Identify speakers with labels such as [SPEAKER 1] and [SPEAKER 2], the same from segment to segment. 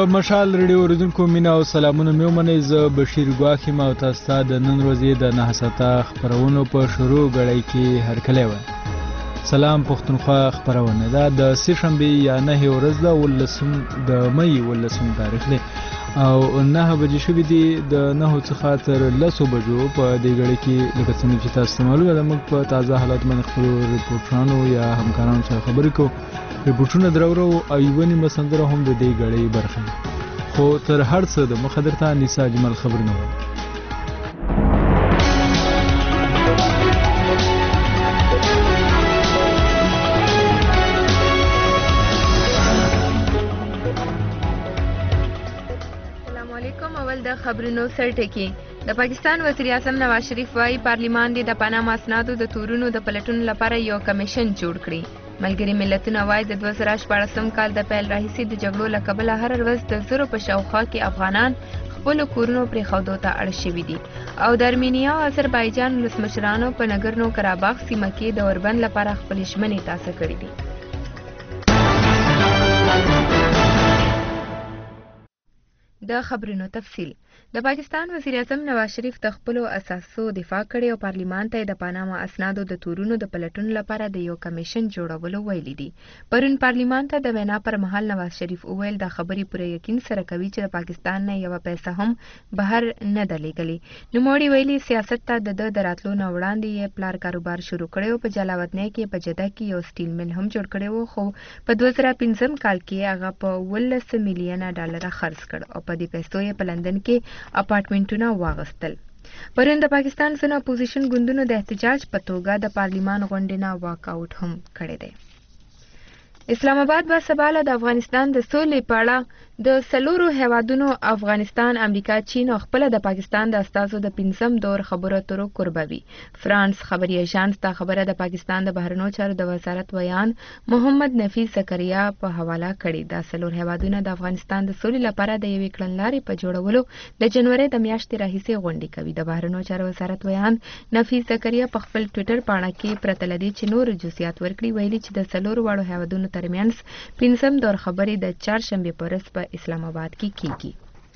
[SPEAKER 1] مشال ریډیو اوریدونکو مینه او سلامونه مې ومنئ. زه بشیر ګواښ یم او تاسو ته د نن ورځې د 9 خپرونو په شروع غړی کې هرکلی وایم. سلام پښتونخوا خپرونه دا د سې شنبې یا 9 ورځ ده د مې 18 تاریخ دی او 9 بجې شوې دي. د 9 څخه تر 10 بجو په دې غړي کې لکه څنګه چې تاسو ته معلومه ده موږ په تازه حالات باندې خپل ریپورټرانو یا همکارانو سره خبرې کوو. ریپورټونه درورو او یوه نیمه سندره هم د دې غړي برخه. خو تر هر څه د مخه درته نیسا اجمل خبرونه وایم.
[SPEAKER 2] د خبرونو سرټکی. د پاکستان وزیر اعظم نواز شریف وايي پارلیمان د پاناما اسنادو د تورونو د پلټنو لپاره یو کمیشن جوړ کړي. ملګري ملتونه وايي د 2014 کال د پیل راهیسې د جګړو له کبله هر ورځ د زرو په شاوخوا کې افغانان خپلو کورونو پرېښودو ته اړ شوي دي او د ارمینیا او آذربایجان ولسمشرانو په نګرنو کراباخ سیمه کې د اوربند لپاره خپلې ژمنې تازه کړي دي. د خبرونو تفصیل. د پاکستان وزیر اعظم نواز شریف د خپلو اساسو دفاع کړې او پارلیمان ته د پاناما اسنادو د تورونو د پلټنو لپاره د یو کمیشن جوړولو ویلي دي. پرون پارلیمان ته د وینا پر مهال نواز شریف وویل دا خبرې پوره یقین سره کوي چې د پاکستان نه یوه پیسه هم بهر نه ده لیږلې. نوموړي ویلي سیاست ته د راتلو نه وړاندې یې پلار کاروبار شروع کړی او په جلاوطنۍ کې په جده کې یو سټیل میل هم جوړ کړی و خو په 2015 کال کې هغه په 18 میلیونه ډالره خرڅ کړ او په دې پیسو یې په لندن کې اپارټمنټونه واغستل. پرون د پاکستان ځینو اپوزیشن ګوندونو د احتجاج په توګه د پارلیمان غونډې نه واک آوټ هم کړی دی. اسلام آباد به سبا له د افغانستان د سولې په اړه د 4 هیوادونو افغانستان، امریکا، چین او خپله د پاکستان د استازو د 5م دور خبرو اترو کوربه وي. فرانس خبري ایژانس دا خبره د پاکستان د بهرنیو چارو د وزارت ویان محمد نفیس زکریا په حواله کړې. دا 4 هیوادونه د افغانستان د سولې لپاره د یوې کړنلارې په جوړولو د جنوري د میاشتې راهیسې غونډې کوي. د بهرنیو چارو وزارت ویان نفیس زکریا په خپل ټویټر پاڼه کې پرته له دې چې نور جزئیات ورکړي ویلي چې د 4 واړو هیوادونو ترمنځ 5م دور خبرې د چهارشنبې په ورځ په اسلام آباد کې کیږي.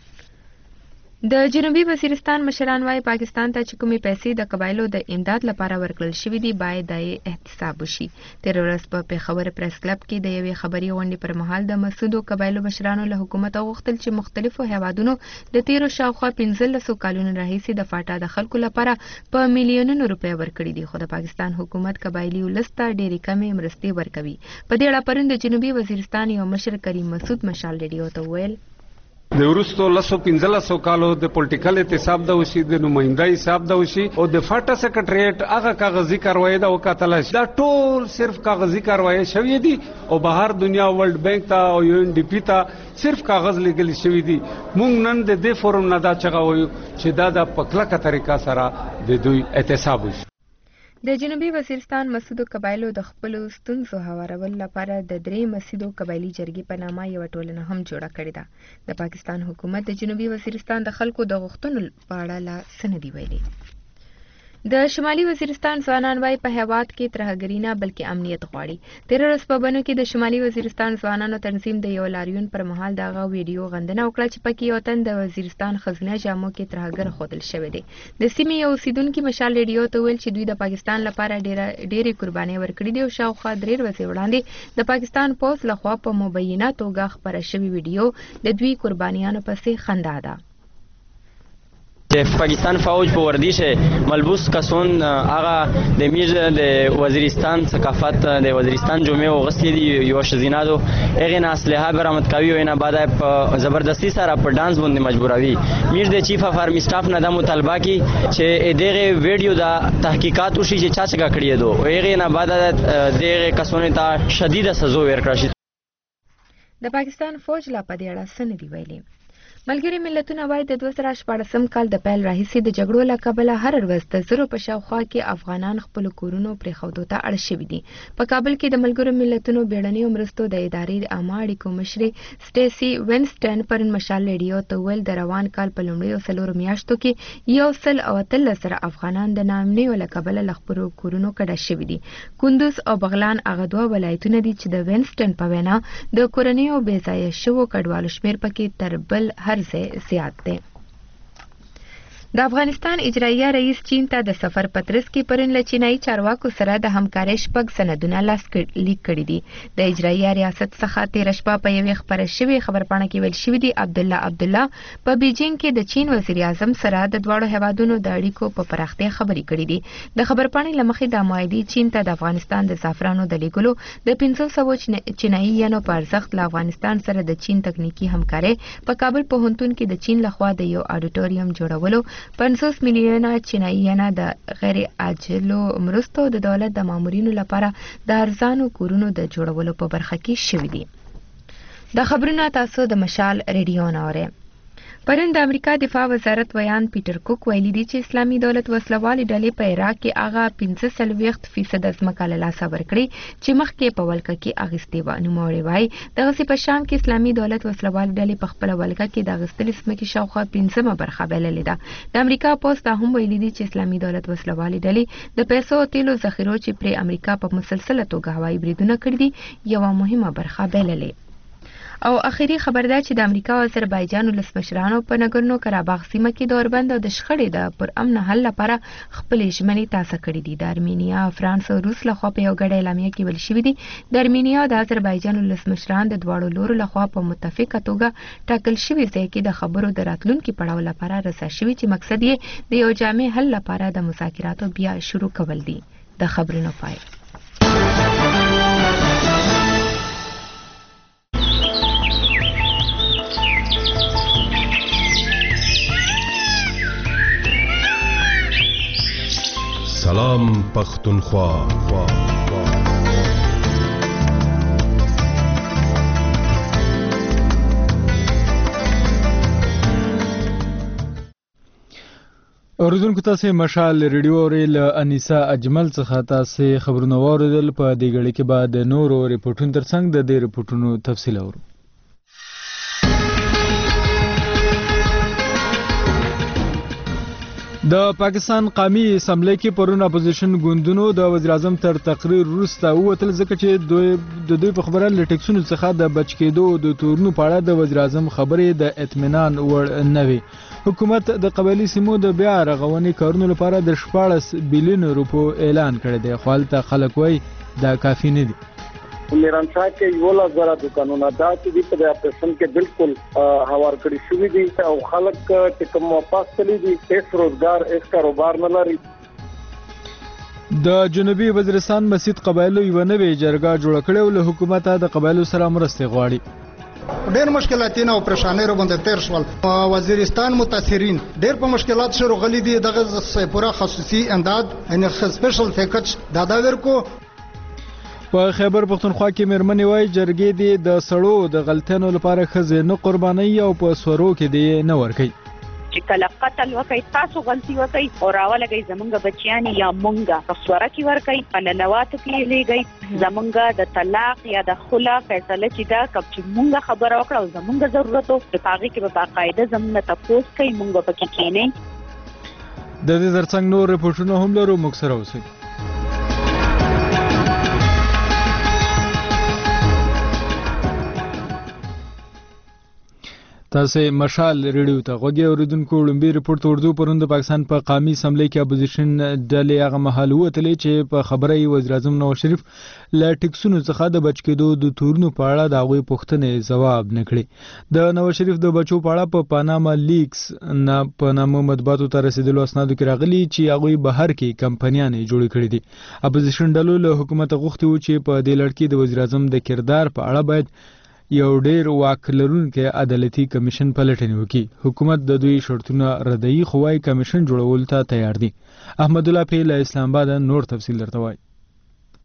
[SPEAKER 2] د جنوبي وزیرستان مشران وايي پاکستان ته چې کومې پیسې د قبایلو د امداد لپاره ورکړل شوې دي باید د احتساب وشي. تېره ورځ په پېښور پریس کلب کې د یوې خبري غونډې پر مهال د مسعودو قبایلو مشرانو له حکومت غوښتل چې مختلفو هیوادونو د تیرو شاوخوا 15 کالونو راهیسې د فاټا د خلکو لپاره په میلیونونو روپۍ ورکړي دي خو د پاکستان حکومت قبایلي ولس ته ډېرې کمې مرستې ورکوي. په دې اړه پرون د جنوبي وزیرستان یو مشر کریم مسعود مشال ریډیو ته وویل
[SPEAKER 3] د وروستو 15 کالو د پولیټیکل احتساب د وشي د نمائندای حساب د وشي او د فاټا سیکریټریټ هغه کاغذي کاروایی دا وکاتل دا ټول صرف کاغذي کاروایی شوی دي او بهر دنیا ورلد بانک ته او یو ان ډی پی ته صرف کاغذ لګل شوی دي. مونږ نن د دې فورم نه دا چغوي چې دا د پکلکه طریقه سره د دوی احتساب وشي.
[SPEAKER 2] د جنوبي وزیرستان مسعودو قبایلو د خپلو ستونزو هوارولو لپاره د 3 مسعودو قبایلي جرګې په نامه یوه ټولنه هم جوړه کړې ده. د پاکستان حکومت د جنوبي وزیرستان د خلکو د غوښتنو په اړه لا څه نه دي ویلي. د شمالي وزیرستان ځوانان وايي په هیواد کې ترهګري نه بلکې امنیت غواړي. تېره ورځ په بنو کې د شمالي وزیرستان ځوانانو تنظیم د یو لاریون پر مهال دغه ویډیو غندنه وکړه چې پکې یو تن د وزیرستان ښځینه جامو کې ترهګر ښودل شوی دی. د سیمې یو اوسیدونکي مشال ریډیو ته ویل چې دوی د پاکستان لپاره ډېرې قربانۍ ورکړي دي او شاوخوا 3 ورځې وړاندې د پاکستان پوځ لخوا په مبینه توګه خپره شوې ویډیو د دوی قربانیانو پسې خندا ده.
[SPEAKER 4] پاکستان فوج په وردی شه ملبوس کسون هغه د میر د وزیرستان ثقافت د وزیرستان جمعه او غسل دی یو شزینا دو هغه نه اسلحه برآمد کوي او نه بعد په زبردستی سره په ډانس باندې مجبوروي. میر د چیف اف آرمی سټاف نه د مطالبه کی چې دغه ویډیو دا تحقیقات وشي چې چا څنګه کړی دو هغه نه بعد دغه کسونه ته شدید سزا ورکړل شي.
[SPEAKER 2] د پاکستان فوج لا په دې اړه څه نه دی ویلي. ملګري ملتونه وایي د 2014 کال د پیل راهیسې د جګړو له کبله هر ورځ د زرو په شاوخوا کې افغانان خپل کورونو پرېښودو ته اړ شوي دي. په کابل کې د ملګرو ملتونو بیړنیو مرستو د ادارې د عامه اړیکو مشرې سټیسي وینسټن پرون مشال ریډیو ته ویل د روان کال په لومړیو 4 میاشتو کې 113 افغانان د ناامنیو له کبله له خپلو کورونو کډه شوي دي. کندوز او بغلان هغه دوه ولایتونه دي چې د وینسټن په وینا د کورنیو بې ځایه شوو کډوالو شمېر پکې تر بل هر ځای زیات دی. د افغانستان اجراییه رئیس چین ته د سفر پترس کې پرون له چینایي چارواکو سره د همکارۍ 6 سندونه لیک کړي دي. د اجراییه ریاست څخه تېره شپه په یوې خپره شوې خبرپاڼه کې ویل شوي دي عبدالله په بیجینګ کې د چین وزیر اعظم سره د دواړو هیوادونو د اړیکو په پراختیا خبرې کړي دي. د خبرپاڼې له مخې د معاهدې چین ته د افغانستان د زعفرانو د لیږلو د 500 چینایي ینو په ارزښت له افغانستان سره د چین تکنیکی همکارۍ په کابل پوهنتون کې د چین لخوا د یو اډیټوریم جوړولو 50 میلیونه چینایي ینه د غیر عاجلو مرستو د دولت د مامورینو لپاره د ارزانو کورونو د جوړولو په برخه کې شوي دي. د خبرونه تاسو د مشال ریډیو نه اورئ. پرون د امریکا دفاع وزارت ویان پیټر کوک ویلي دي چې اسلامي دولت وسلوالې ډلې په عراق کې هغه 45% ځمکه له لاسه ورکړې چې مخکې په ولکه کې اخیستې وه. نوموړی وایي دغسې په شام کې اسلامي دولت وسلوالې ډلې په خپله ولکه کې د اخیستلې ځمکې شاوخوا 5مه برخه بللې ده. د امریکا پوسټ دا هم ویلي دي چې اسلامي دولت وسلوالې ډلې د پیسو او تیلو ذخیرو چې پرې امریکا په مسلسله توګه هوایي بریدونه کړي دي یوه مهمه برخه بللې. او اخیری خبر ده چې د امریکا او آذربایجان ولسمشرانو په نګورنو کاراباخ سیمه کې د اوربند او د شخړې د پرامن حل لپاره خپلې ژمنې تازه کړې دي. د ارمینیا، فرانس او روس لخوا په یو ګډه اعلامیه کې ویل شوي دي د ارمینیا او د آذربایجان ولسمشران د دواړو لورو لخوا په متفقه توګه ټاکل شوي ځای کې د خبرو د راتلونکي پړاو لپاره رسا شوي چې مقصد یې د یو جامع حل لپاره د مذاکراتو بیا شروع کول دي. د خبرونو پای.
[SPEAKER 5] سلام پختونخوا.
[SPEAKER 1] اوریدونکو تاسو مشال ریډیو اورئ. له انیسا اجمل څخه تاسو خبرونه واوریدل. په دې غړي کې بعد د نورو ریپورتونو ترڅنګ د دې ریپورتونو تفصیل اورو. د پاکستان قومي اسمبلی کې پرون اپوزیشن ګوندونو د وزیر اعظم تر تقریر وروسته ووتل ځکه چې دوی په خبره له ټیکسونو څخه د بچ کېدو د تورونو په اړه د وزیر اعظم خبرې د اطمینان وړ نه وي. حکومت د قبایلي سیمو د بیا رغونې کارونو لپاره د 14 بلیون روپو اعلان کړی دی، خو هلته خلک وایي دا کافي نه دي.
[SPEAKER 6] میرانشاه کې یو لزر د قانون ادا چې په اپریشن کې بالکل هوار کړی شوی دي او خلک چې کوم واپس تللی دي هیڅ روزګار هیڅ کاروبار نه لري.
[SPEAKER 1] د جنوبي وزیرستان مسجد قبایلو یو نوې جرګه جوړه کړې او له حکومت د قبایلو سره مرسته غواړي.
[SPEAKER 7] ډېر مشکلاتونه او پریشانۍ را باندې تیر شول. وزیرستان متاثرین ډېر په مشکلات سره غلي دي. دغه پوره خصوصي امداد یعنی سپیشل پیکج دا ورکو.
[SPEAKER 1] په خیبر پختونخوا کې مېرمنې وایي جرګې دي د سړو د غلطیانو لپاره ښځې نه قربانوي او په سورو کې دې نه ورکوي.
[SPEAKER 8] چې کله قتل وکړي تاسو غلطي وکړي او راولګي زمونږ بچیان یا مونږه په سوره کې ورکړي په ننواتو کې لګي زمونږ د طلاق یا د خلا فیصله چې دا کب چې مونږه خبره وکړه او زمونږ ضرورت او په هغه کې به باقاعده زمونږ تاسو کوي مونږ پکې کېنه.
[SPEAKER 1] د دې ترڅنګ نور ریپورتونه هم لرو، موږ سره اوسئ. تاسو مشال ریډیو ته غوږی اوریدونکو. لومبي ریپورت اردو پرون د پاکستان په قومي اسمبلی کې اپوزیشن ډلې هغه مهال وتلې چې په خبره یې وزیر اعظم نواز شریف له ټیکسونو څخه د بچ کېدو د تورونو په اړه د هغوی پوښتنې ځواب نه کړي. د نواز شریف د بچو په اړه په پاناما لیکس نه په نامه مطبوعاتو ته رسیدلو اسنادو کې راغلي چې هغوی بهر کې کمپنیانې جوړې کړې دي. اپوزیشن ډلو له حکومت غوښتي و چې په دې لړ کې د وزیر اعظم د کردار په اړه باید یو ډیر واک لرونکی عدالتي کمیشن پلټنې وکړي. حکومت د دوی شرطونه ردوي خو وايي کمیشن جوړولو ته تیار دي. احمد الله پی له اسلام آباد نور تفصیل درته وایي.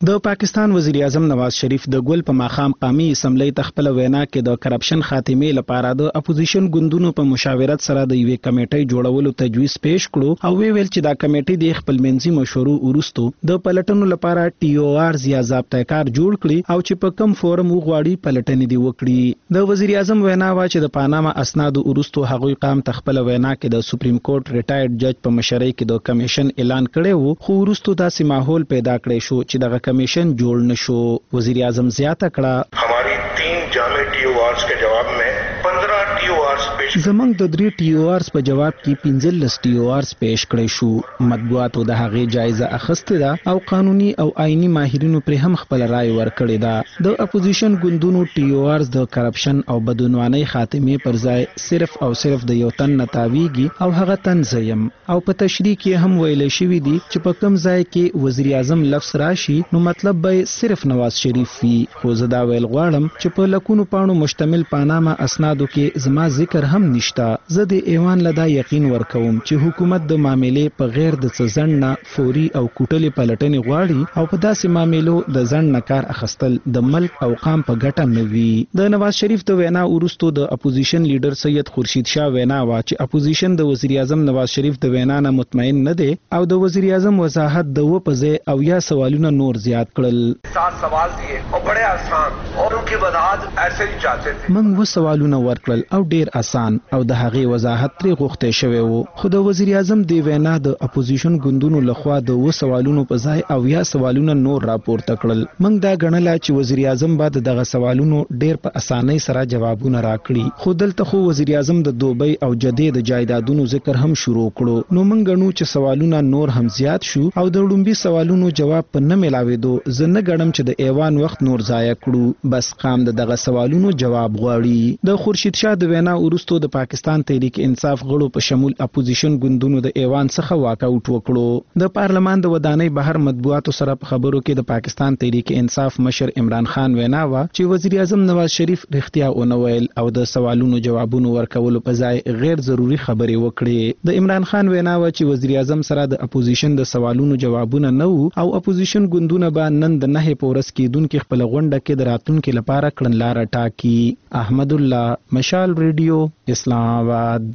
[SPEAKER 9] د پاکستان وزیر اعظم نواز شریف د ګل په ماخام قومي اسمبلی تخپل وینا کې د کرپشن خاتمې لپاره د اپوزیشن ګوندونو په مشاورت سره د یوې کمیټې جوړولو تجویز پیش کړو او ویل چې دا کمیټې د خپل منځي مشورو وروسته د پلټنو لپاره TOR یا ضابطه کار جوړ کړي او چې په کم فورم وغواړي پلټنې دی وکړي. د وزیر اعظم وینا وا چې د پاناما اسنادو وروسته هغوی قام تخپل وینا کې د سپریم کورټ ریټایرډ جج په مشرۍ کې د کمیشن اعلان کړی وو، خو وروسته داسې ماحول پیدا کړی شو چې دغه کمیشن جوړ نشو. وزیر اعظم زیاته کړه
[SPEAKER 5] हमारी 3 जामे TORs के जवाब में 15 TORs पेश
[SPEAKER 9] زمنګ د 3 TORs په جواب کې 15 TORs پیش کړی شو. مطبوعاتو د هغې جایزه اخیستې ده او قانوني او آئینی ماهرینو پر هم خپل رائے ورکړی ده. د اپوزیشن ګوندونو TORs د کرپشن او بدعنوانۍ خاتمې پر ځای صرف او صرف د یو تن نتاویږي او هغه تن زیم او په تشریح کې هم ویل شوی دی چې په کم ځای کې وزیر اعظم لفظ راشي نو مطلب به صرف نواز شریف وي. خو زه دا ویل غواړم چې په لکونو پاڼو مشتمل پاناما اسنادو کې زما ذکر هم نشته. زه د ایوان لدا یقین ورکوم چې حکومت د معاملې په غیر د څه نه فوري او کوټلې پلټنې غواړي او په داسې معاملو د ځنډ نه کار اخیستل د ملک او قام په ګټه نه وي. د نواز شریف د وینا وروسته د اپوزیشن لیډر سید خورشید شاه وینا وا چې اپوزیشن د وزیر اعظم نواز شریف د وینا نه مطمئن نه دی او د وزیر اعظم وضاحت د و په ځای او یا سوالونه نور زیات کړل.
[SPEAKER 10] 7 سوال دیے او بڑے آسان اور ان کی وضاحت ایسے ہی چاہتے تھے.
[SPEAKER 9] موږ و سوالونه ورکړل او ډیر آسان او د هغې وضاحت ترې غوښتل شوی وو. خو د وزیر اعظم د وینا د اپوزیشن ګوندونو لخوا د و سوالونو په ځای او یا سوالونه نور راپورته کړل. موږ دا ګڼل چې وزیر اعظم بعد دغه سوالونو ډیر په اسانۍ سره جوابونه راکړي. خو دلته خو وزیر اعظم د دوبۍ او جدې د جایدادونو ذکر هم شروع کړو. نو موږ ګڼو چې سوالونه نور هم زیات شو او د لومبي سوالونو جواب په نه ملاوېدو زه نه ګڼم چې د ایوان وخت نور ضایع کړو. بس قام دغه سوالونو جواب غواړي. د خورشید شاه د وینا وروسته د پاکستان تحریک انصاف غړو په شمول اپوزیشن ګوندونو د ایوان څخه واک آوټ وکړو. د پارلمان د ودانۍ بهر مطبوعاتو سره په خبرو کې د پاکستان تحریک انصاف مشر عمران خان وینا وا چې وزیر اعظم نواز شریف رښتیا ونه ویل او د سوالونو جوابونو ورکولو په ځای غیر ضروري خبرې وکړې. د عمران خان وینا وا چې وزیر اعظم سره د اپوزیشن د سوالونو جوابونه نه وو او اپوزیشن ګوندونه به نن د 9 په ورځ کېدونکې خپل غونډه کې د راتلونکي لپاره کړنلاره ټاکي. احمد الله، مشال ریډیو، اسلام آباد.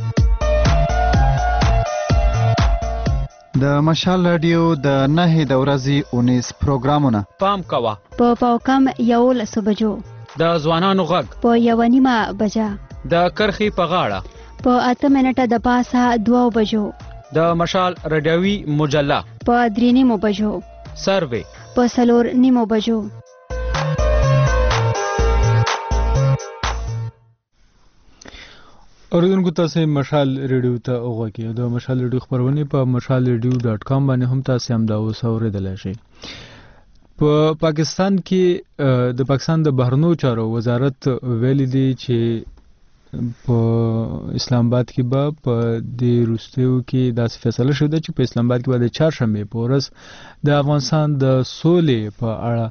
[SPEAKER 11] د مشال رادیو د 9 د ورځې 19 پروګرامونه
[SPEAKER 12] پام کوه
[SPEAKER 13] په پاوکم 11 بجو،
[SPEAKER 12] د ځوانانو غږ
[SPEAKER 13] په 1:30 بجه،
[SPEAKER 12] د کرخي په غاړه
[SPEAKER 13] په 8 منټه د پاسه 2 بجو،
[SPEAKER 12] د مشال رادیوي مجله
[SPEAKER 13] په 3:30 بجو،
[SPEAKER 12] سروې
[SPEAKER 13] په 4:30 بجو.
[SPEAKER 1] اوریدونکو تاسو مشال ریډیو ته وګورئ. د مشال ریډیو خبرونه په mashalradio.com باندې هم تاسو هم دا اوسوریدل شئ. په پاکستان کې د پاکستان د بهرنیو چارو وزارت ویلي دی چې په اسلام آباد کې به په د روستیو کې داسې فیصله شوه چې په اسلام آباد کې به د چهارشنبه په ورځ د افغانستان د سولې په اړه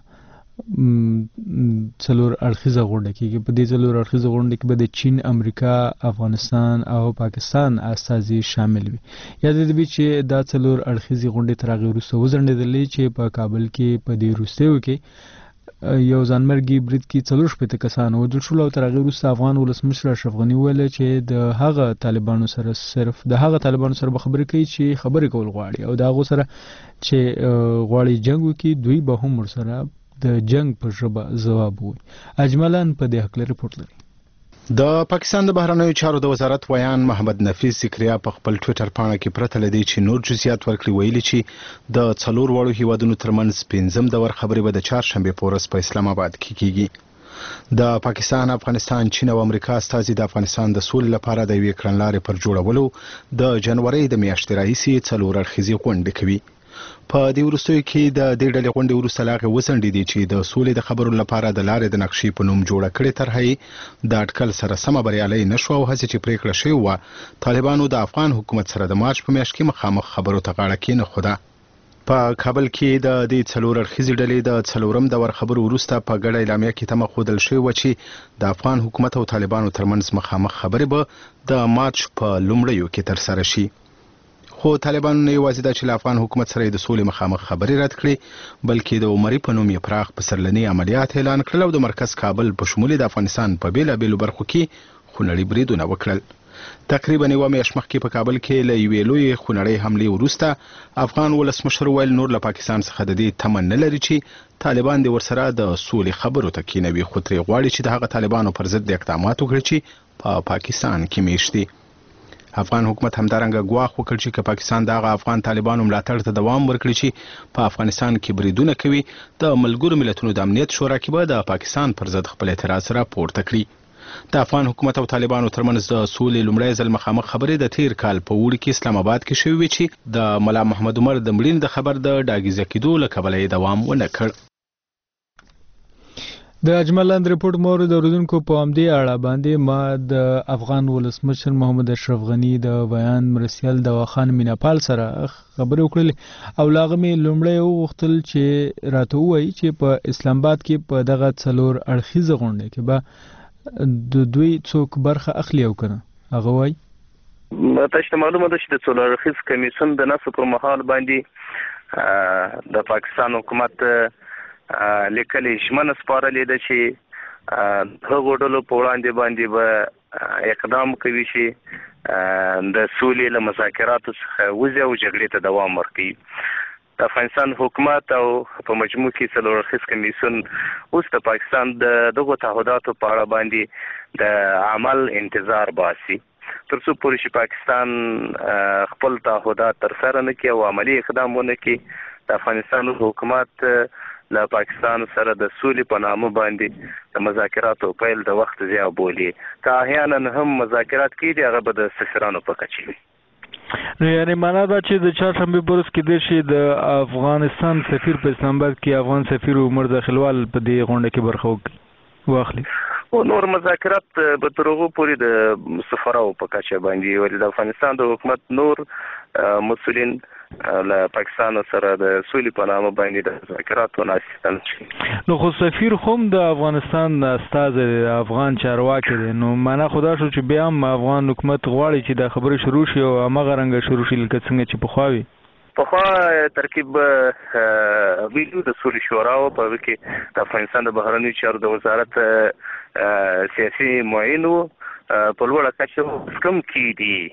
[SPEAKER 1] څلور اړخیزه غونډه کېږي. په دې څلور اړخیزه غونډه کې به د چین، امریکا، افغانستان او پاکستان استازي شامل وي. یاد دې وي چې دا څلور اړخیزې غونډې تر هغې وروسته وځنډېدلې چې په کابل کې په دې روستیو کې یو ځانمرګي برید کې 4 کسان وژل شول او تر هغې وروسته افغان ولسمشر اشرف غني وویل چې د هغه طالبانو سره صرف د هغه طالبانو سره به خبرې کوي چې خبرې کول غواړي او د هغو سره چې غواړي جنګ وکړي دوی به هم ورسره د جنگ په ژبه ځواب وي. اجملاً په دې حق ریپورت لري.
[SPEAKER 14] د پاکستان د بهرنیو چارو د وزارت ویان محمد نفیس ذکریا په خپل ټوئیټر پاڼه کې پرته لدی چې نور جزئیات ورکړي ویلي چې د 4 وړو هیوادونو ترمنځ 5 دور خبرې به د چهارشنبه په ورځ په اسلام آباد کې کیږي. د پاکستان، افغانستان، چین او امریکا استازي د افغانستان د سولې لپاره د یوې کړنلارې پر جوړولو د جنوري د میاشتې راهیسې 4 اړخیزې غونډې کوي. په دې وروستیو کې د دې ډلې غونډې وروسته لاغې وځنډېدې چې د سولې د خبرو لپاره د لارې د نقشې په نوم جوړه کړې طرحه د اټکل سره سمه بریالۍ نه شوه او هڅې چې پرېکړه شوې وه طالبانو د افغان حکومت سره د مارچ په میاشت کې مخامخ خبرو ته غاړه کېنښوده. په کابل کې د دې 4 اړخیزې ډلې د 4م دور خبرو وروسته په ګډه اعلامیه کې تمه ښودل شوې وه چې د افغان حکومت او طالبانو ترمنځ مخامخ خبرې به د مارچ په لومړیو کې ترسره شي. خو طالبانو نه یوازې دا چې له افغان حکومت سره د سولې مخامخ خبرې رد کړې بلکې د عمري په نوم یې پراخ پسرلني عملیات اعلان کړل او د مرکز کابل په شمول د افغانستان په بیلابیلو برخو کې خونړي بریدونه وکړل. تقریبا یوه میاشت مخکې په کابل کې له یوې لویې خونړۍ حملې وروسته افغان ولسمشر ویل نور له پاکستان څخه د دې تمه نه لري چې طالبان د ورسره د سولې خبرو ته کینوي، خو ترې غواړي چې د هغه طالبانو پر ضد اقدامات وکړي چې په پاکستان کې میشت دي. افغان حکومت همدارنګه ګواښ وکړ چې که پاکستان د هغه افغان طالبانو ملاتړ ته دوام ورکړي چې په افغانستان کې بریدونه کوي، د ملګرو ملتونو د امنیت شورا کې به د پاکستان پر ضد خپل اعتراض راپورته کړي. د افغان حکومت او طالبانو ترمنځ د سولې لومړی ځل مخامخ خبرې د تیر کال په اوړي کې اسلام آباد کې شوې وې چې د ملا محمد عمر د مړینې د خبر د ډاګیزه کېدو له کبله یې دوام ونه کړ.
[SPEAKER 1] د اجمل لاند رپورټ مورد اوریدونکو په همدې اړه باندې ما د افغان ولسمشر محمد اشرف غنی د بیان مرسیال دواخان میناپال سره خبرې وکړلې او لاغه مې لومړی وغوښتل چې راته ووایي چې په اسلام آباد کې په دغه څلور اړخیزه غونډه کې به د دوی څوک برخه اخلي او کنه. هغه وایي
[SPEAKER 15] تاسو ته معلومه ده چې د څلور اړخیز کمیسیون د نصب پر مهال باندې د پاکستان حکومت لیکلي ژمنه سپارلې ده چې هغو ډلو په وړاندې باندې به اقدام کوي چې د سولې له مذاکراتو څخه وځي او جګړې ته دوام ورکړي. د افغانستان حکومت او په مجموع کې څلور اړخیز کمیسیون اوس د پاکستان د دغو تعهداتو په اړه باندې د عمل انتظار باسي تر څو پورې چې پاکستان خپل تعهدات ترسره نه کړي او عملی اقدام ونه کړي. د افغانستان حکومت له پاکستان سره د سولې په نامه باندې د مذاکراتو پیل د وخت ضیاع بولي. که احیانا هم مذاکرات کېږي هغه به د سفیرانو په کچه وي.
[SPEAKER 16] نو یعنی معنا دا چې د چهارشنبه په ورځ کې د شي د افغانستان سفیر په اسلام آباد کې افغان سفیر عمر داخلوال په دې غونډه کې برخه واخلي
[SPEAKER 15] او نور مذاکرات به تر هغه پورې د سفراو په کچه باندې ولې د افغانستان د حکومت نور مسؤلین له پاکستان سره د سولې په نامه باندې د مذاکراتو ناستن شي.
[SPEAKER 16] نو خو سفیر هم د افغانستان استازی افغان چارواکي دی، نو معنا خدا شو چې بیا هم افغان حکومت غواړي چې دا خبره شروع شي او هغه رنګ شروع شي لکه څنګه چې پخوا
[SPEAKER 15] پخوا ترکیب ویلو د سولې شورا او په کې د افغانستان د بهرنیو چارو د وزارت سیاسي معین په لوړه کچه کم کیدي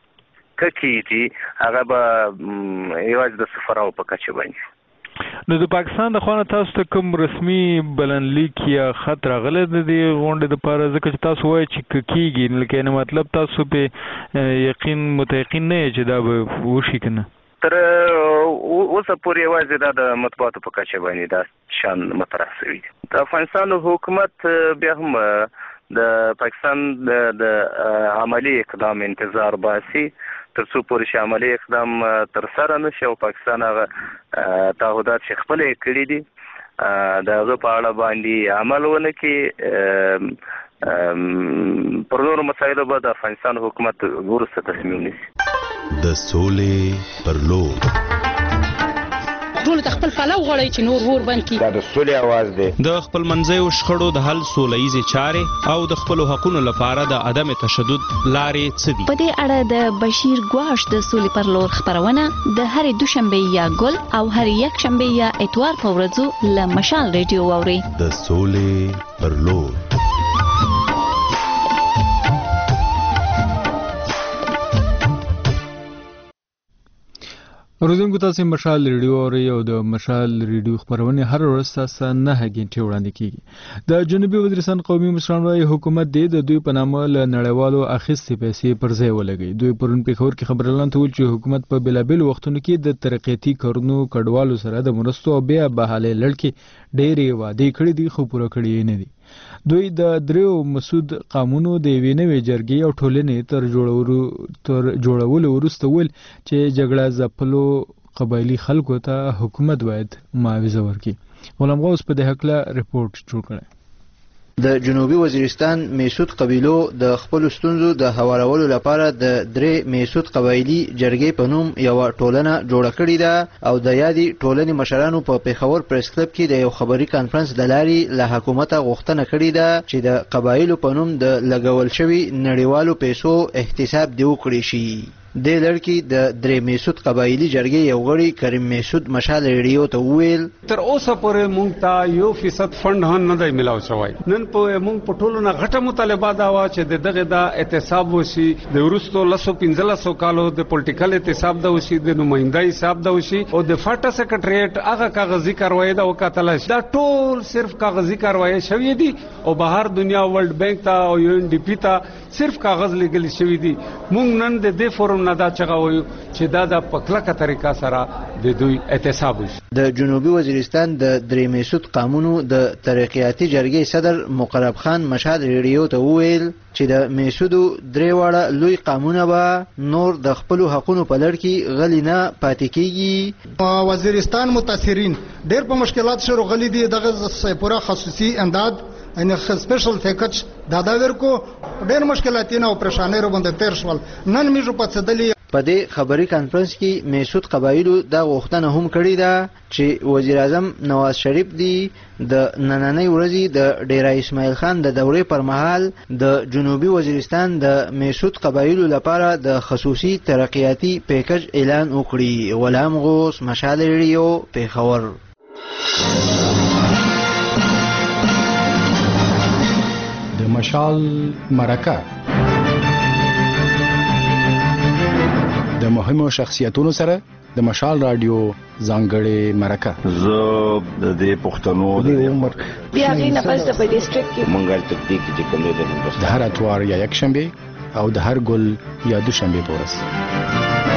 [SPEAKER 15] هغه به یوازې د سفراو په کچه باندې.
[SPEAKER 16] نو د پاکستان د خوانه تاسو ته کوم رسمي بلنلیک یا خط راغلی د دې غونډې دپاره ځکه چې تاسو وایئ چې کیږي لکه یعنې مطلب تاسو په متیقین نه یې چې دا به وشي که نه؟
[SPEAKER 15] تر اوسه پورې یوازې دا د مطبوعاتو په کچه باندې دا شان مطرح شوي. د افغانستان حکومت بیا هم د پاکستان د عملی اقدام انتظار باسي تر څو پورې چې عملی اقدام ترسره نشي او پاکستان هغه تعهدات چې خپل یې کړي دي د هغه په اړه باندې عمل ونه کړي. پر نورو مسایلو به د افغانستان حکومت وروسته تصمیم نیسي.
[SPEAKER 17] د سولې پر لور
[SPEAKER 18] ټول خپل پلو غړی چې نور ور باندې
[SPEAKER 19] دا د سولې आवाज دی.
[SPEAKER 12] د خپل منځي او شخړو د حل سولهیزه چارې او د خپل حقوقو لپاره د عدم تشدد لارې څه دي.
[SPEAKER 20] په دې اړه د بشیر ګواش د سولې پر لور خبرونه د هر دوشنبه یا ګل او هر یک شنبه یا اتوار په ورځو له مشال ریډیو اوري.
[SPEAKER 17] د سولې پر لور
[SPEAKER 1] اوریدونکو تاسو مشال ریډیو اورئ او د مشال ریډیو خبرونه هر ورځ تاسو 9 غنټې وړاندې کیږي. د جنوبي وزیرستان قومي مشران وايي حکومت د دوی په نامه له نړیوالو اخیستې پیسې پر ځای ولګي. دوی پرون په خبر کې خبرلان ته ویل چې حکومت په بلابل وختونو کې د ترقیاتي کارونو کډوالو سره د مرستو او بیا بهاله لړکې ډېرې وعده کړې دي خو پوره کړې نه دي. دوی د دریو مسعود قانونو د وینوي جرګې او ټولنې تر جوړولو وروسته ول چې جګړه ځپلو قبایلی خلکو ته حکومت باید معاوضه ورکړي. غلام غوث په دې حق له ریپورت جوړ کړی.
[SPEAKER 21] د جنوبي وزیرستان میسود قبیلو د خپل ستونزو د هوارولو لپاره د درې میسود قبایلی جرګې په نوم یو ټولنه جوړه کړې ده او د یادې ټولنې مشرانو په پیښور پریس کلب کې د یو خبري کانفرنس د لارې له حکومته غوښتنه کړې ده چې د قبایلو په نوم د لګول شوي نړیوالو پیسو احتساب دی وکړي شي. د لړکی د درې میسود قبایلی جرګې یو غړي کریم میسود مشال ریډیو ته وویل
[SPEAKER 3] تر اوسه پورې مونږ ته 1% فند هم نه دی ملاو شوی. نن په مونږ په ټولو نه غټه مطالبه دا و چې دغه د احتساب وشي، د ورستو 1500 کالو د پولیټیکل احتساب دا وشي، د نمائندای حساب دا وشي او د فاټا سیکریټریټ هغه کاغذي کاروایی دا وکاتل شي. دا ټول صرف کاغذي کاروایی شوی دي او بهر دنیا ورلد بانک ته او UNDP ته صرف کاغذ لګل شوی دي. مونږ نن د دې فورم نه دا چغوي چې دا د پکلکه طریقه سره د دوی احتساب وشي.
[SPEAKER 21] د جنوبي وزیرستان د درې میسود قانونو د ترقیاتي جرګې صدر مقرب خان مشهد ریډیو ته وویل چې د میسودو درې واړه لوی قانونه به نور د خپل حقوقو په لړ کې غلی نه پاتې کیږي.
[SPEAKER 7] وزیرستان متاثرین ډېر په مشکلات سره غلي دي. دغه پورا خصوصي امداد ان سپیشل پیکج دا ورکو ډېر مشکلاتونه او پریشانې رو باندې تیر شول. نن میجو پڅدلی
[SPEAKER 21] په دې خبري کانفرنس کې میسود قبایلو دا غوښتنه هم کړې ده چې وزیر اعظم نواز شریف دی د نننۍ ورځې د ډیرا اسماعیل خان د دورې پر مهال د جنوبي وزیرستان د میسود قبایلو لپاره د خصوصي ترقیاتي پیکج اعلان وکړي. غلام غوث، مشال ریډیو، پیښور.
[SPEAKER 14] د مشال مرکه د مهمو شخصیتونو سره د مشال رادیو ځانګړې مرکه.
[SPEAKER 19] زه د دې پښتنو د عمر
[SPEAKER 22] بیا غي نه پس د ډیسټریکټ کې
[SPEAKER 19] مونږه تکتیک چې کوم
[SPEAKER 14] د هر اتوار یا یک شنبه او د هر ګل یا دوشنبه په ورځ.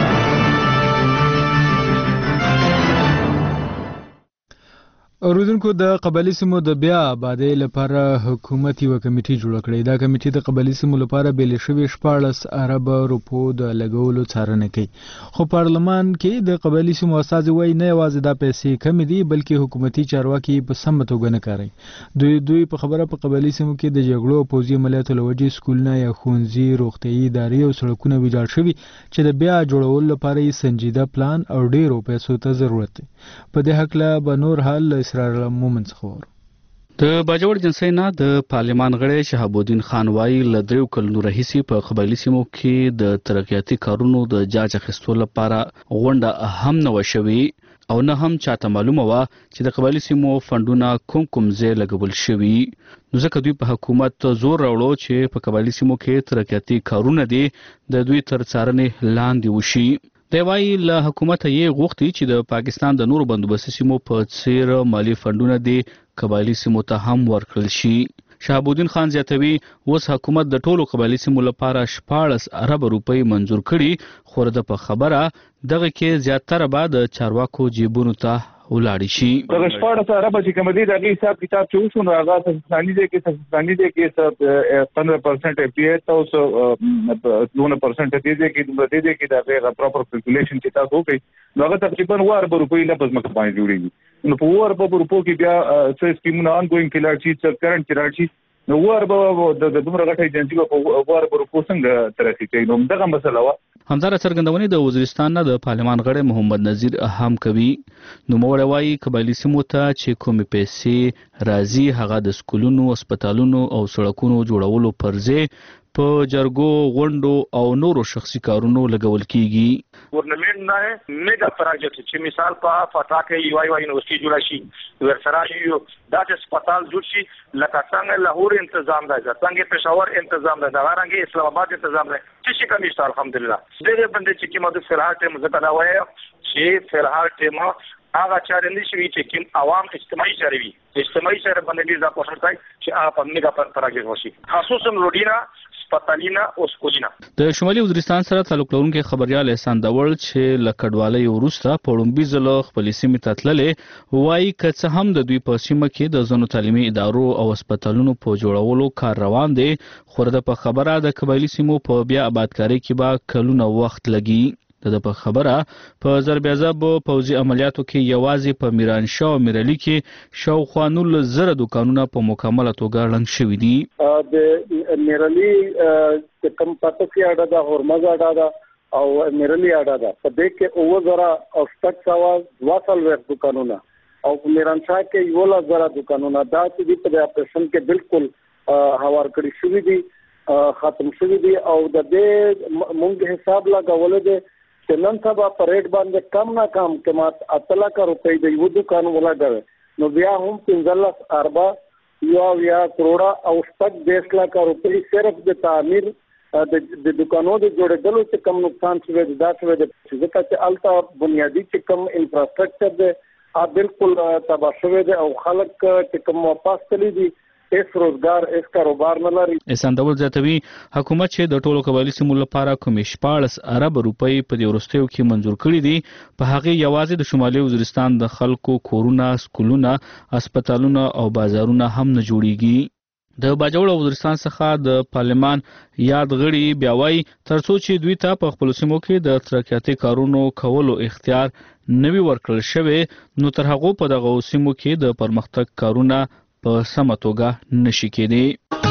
[SPEAKER 1] اوریدونکو د قبایلی سیمو د بیا آبادی لپاره حکومت یو کمیټه جوړ کړې. دا کمیټه د قبایلی سیمو لپاره بیل شوی 14 ارب روپو د لګولو څارنه کوي. خو پارلمان کې د قبایلی سیمو استاد وایي نه یوازې دا پیسې کم دي بلکې حکومتي چارواکي په سم توګه نه کوي. دوی په خبره په قبایلی سیمو کې د جګړو او پوځي عملیاتو لوجې سکولونه یا ښوونځي، روغتیايي ادارې او سړکونه ویجاړ شوي چې د بیا جوړولو لپاره یې سنجیده پلان او ډیرو پیسو ته ضرورت دی. په دې حق له بنور حال
[SPEAKER 23] د باجوړ جنسي نه د پارلمان غړی شهاب الدین خان وایي له 3 کلونو راهیسې په قبایلی سیمو کې د ترقیاتي کارونو د جاج اخیستلو لپاره غونډه هم نه وشوي او نه هم چاته معلومه وه چې د قبایلی سیمو فندونه کوم ځای لګول شوي. نو ځکه دوی په حکومت زور راوړو چې په قبایلی سیمو کې ترقیاتي کارونه دي د دوی تر څارنې لاندې وشي. دی وایي له حکومت یې غوښتي چې د پاکستان د نورو بندوبستي سیمو په څیر مالی فندونه د قبایلی سیمو ته هم ورکړل شي. شهاب الدین خان زیاتوي اوس حکومت د ټولو قبایلی سیمو لپاره 14 ارب روپۍ منظور کړي، خو د په خبره دغه کې زیاتره به د چارواکو جیبونو ته ولاړ شي.
[SPEAKER 24] دغه 14 ارب چې کوم دي د حساب کتاب چې وشو نو هغه افغاني دي کې 15% FTA ته او 2% دي کې دا پراپر کیلکولیشن چې تاسو کوي نو هغه تقریبا 1 ارب روپۍ لپس مکه باندې جوړیږي. نو په 1 ارب روپو کې بیا څه سکیمونه انګوینګ کې لاړ شي، څه کرنٹ کې لاړ شي، نو 1 ارب د دومره غټه ایجنسی په 1 ارب روپو څنګه ترقی کوي. نو دغه مسله و.
[SPEAKER 23] همدار څرګندونې د وزیرستان نه د پارلمان غړی محمد نذیر هم کوي. نو موږ وایي قبایلی سیمو ته چې کومې پیسې راځي هغه د سکولونو، هسپتالونو او سړکونو جوړولو پر ځای په جرګو، غونډو او نورو شخصي کارونو لګول کیږي.
[SPEAKER 5] ګورنمنت نه میگا پروجیکټ چې مثال په فاټا کې یو یونیورسيټي جوړ شي، ورسره یو داسې هسپتال جوړ شي لکه څنګه لاهور تنظیم دی، څنګه پېښور تنظیم دی، څنګه اسلام آباد تنظیم دی، چې کوم مثال الحمدلله دغه باندې چې کومه د فلحال ټیم زکه دا وایي چې فلحال ټیم هغه چارندې شوي چې کوم عوام اجتماعي چارې وي، اجتماعي چارې باندې دا کوشش کوي چې هغه په میگا پروجیکټ وشي، خصوصا روډینا سپتالینا او سکولینا.
[SPEAKER 23] د شمالي وزیرستان سره تعلق لرونکي خبريال احسان داول چې لکډوالۍ وروسته په لومبي ځل خپل سیمې ته تللې وایي که څه هم د دوی په سیمه کې د ځینو تعلیمي ادارو او هسپتالونو په جوړولو کار روان دی، خو د په خبره د قبایلی سیمو په بیا آبادکاري کې به کلونه وخت لګي. د په خبره په ضربیازب پوځي عملیاتو کې یوازې په میرانشاه او میرعلي کې شاوخوا 19,000 دکانونه په مکمله توګه ړنګ شوي دي.
[SPEAKER 6] د میرعلي چې کوم پاتې اډه ده، هرمز اډه ده او میرعلي اډه ده، په دې کې 2000 دکانونه او میرانشاه کې 11,000 دکانونه دا چې په اپریشن کې بالکل هوار کړی شوی دي. ختم شوی دی او د دې مونږ حساب لګولې دي چې نن سبا په ریټ باندې کم نه کم قیمت 8 لک روپۍ دی یو دکان ولاګر نو بیا هم 15 اربا یا کروڑا او 10 لک روپۍ صرف د تعمیر د دکانونو د جوړېدلو چې کم نقصان شوی دی دا شوی دی چې چې التا بنیادی چې کم انفراستراکچر دی بالکل تباہ شوی دی او خلک چې کم واپس تللی دي اس روزګار اس کاروبار نه لري.
[SPEAKER 23] احسان ډول زیاتوي حکومت چې د ټولو قبایلی سیمو لپاره کوم 14 ارب روپۍ په دې وروستیو کې منزور کړي دي په هغه یوازې د شمالي وزیرستان د خلکو کورونه، سکولونه، هسپتالونه او بازارونه هم نه جوړیږي. د باجوړ وزیرستان څخه د پارلمان یاد غړي بیا وایي ترڅو چې دوی ته په خپل سیمو کې د ترقیاتي کارونو کولو اختیار نوي ورکړل شوی نو تر هغه په دغه سیمو کې د پرمختګ کارونه په سمه توګه نشي کېدی.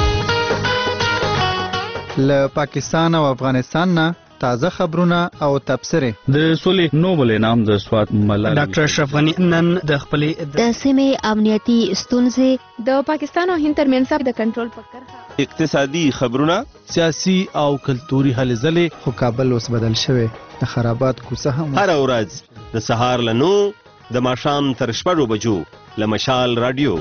[SPEAKER 11] له پاکستان او افغانستان نه تازه خبرونه او تبصره.
[SPEAKER 23] د سولې نوبل انعام د سواد ملالۍ
[SPEAKER 2] ډاکټر اشرف غنی نن د خپل
[SPEAKER 13] د سیمې امنیتي ستونزې
[SPEAKER 22] د پاکستان او هند ترمنځ د کنټرول په کرښه
[SPEAKER 4] اقتصادي خبرونه،
[SPEAKER 8] سیاسي او کلتوري هلې ځلې.
[SPEAKER 11] خو کابل اوس بدل شوی د خرابات کوڅه هم
[SPEAKER 4] هر ورځ د سهار له 9 د ماښام تر 6 بجو له مشال رادیو.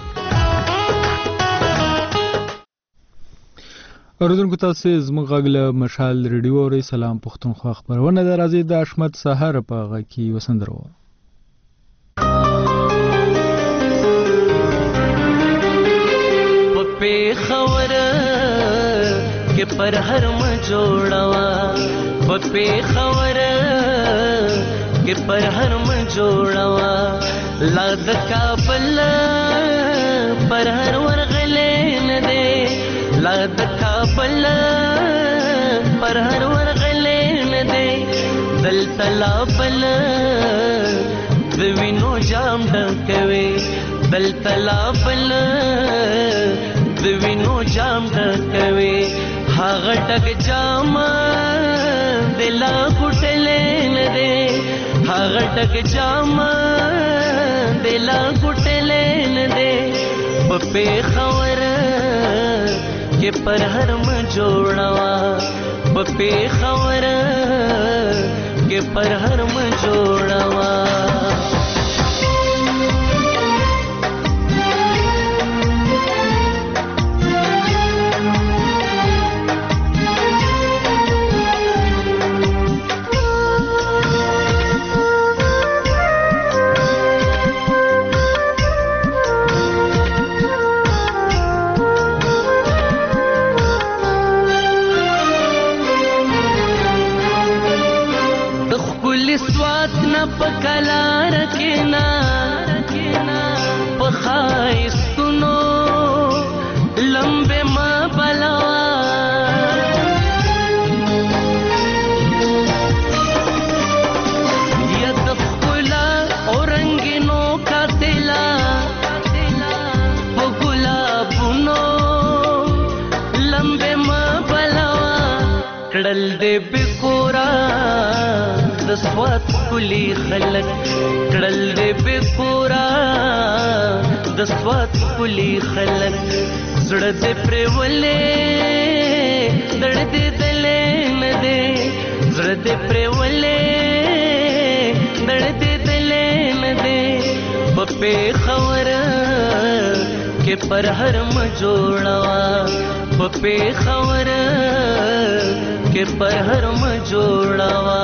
[SPEAKER 1] اوریدونکو تاسو زموږ غږ له مشال ریډیو اورئ. سلام پښتونخوا خبرونه د راځي د احمد سحر په غږ کې وسندرو.
[SPEAKER 10] په خبر کې پر هر م جوړوا په خبر کې پر هر م جوړوا لا د کابل پر هر ورغلې نه دې لا د کابل پر هر ورغلې نه دې دل تلا بل د وینو جام ډکوي دل تلا بل د وینو جام ډکوي هغه ټک جام دلا ګټلې نه دې هغه ټک جام دلا ګټلې نه دې په خبر کې پر هر م جوړوا په خبر کې پر هر م جوړوا. پکلا رکنا پخایستونو لمبه ما بلوا ید خلا اورنګینو کاتلا پګلا بونو لمبه ما بلوا کړل دې بکورا د سوات کلی خلک کړل دې بکورا د سوات کلی خلک زړه دې پرولې دړ دې دلې نه دې زړه دې پرولې دړ دې دلې نه دې په خبر کې پر هر م جوړوا په خبر کې پر هر م جوړوا.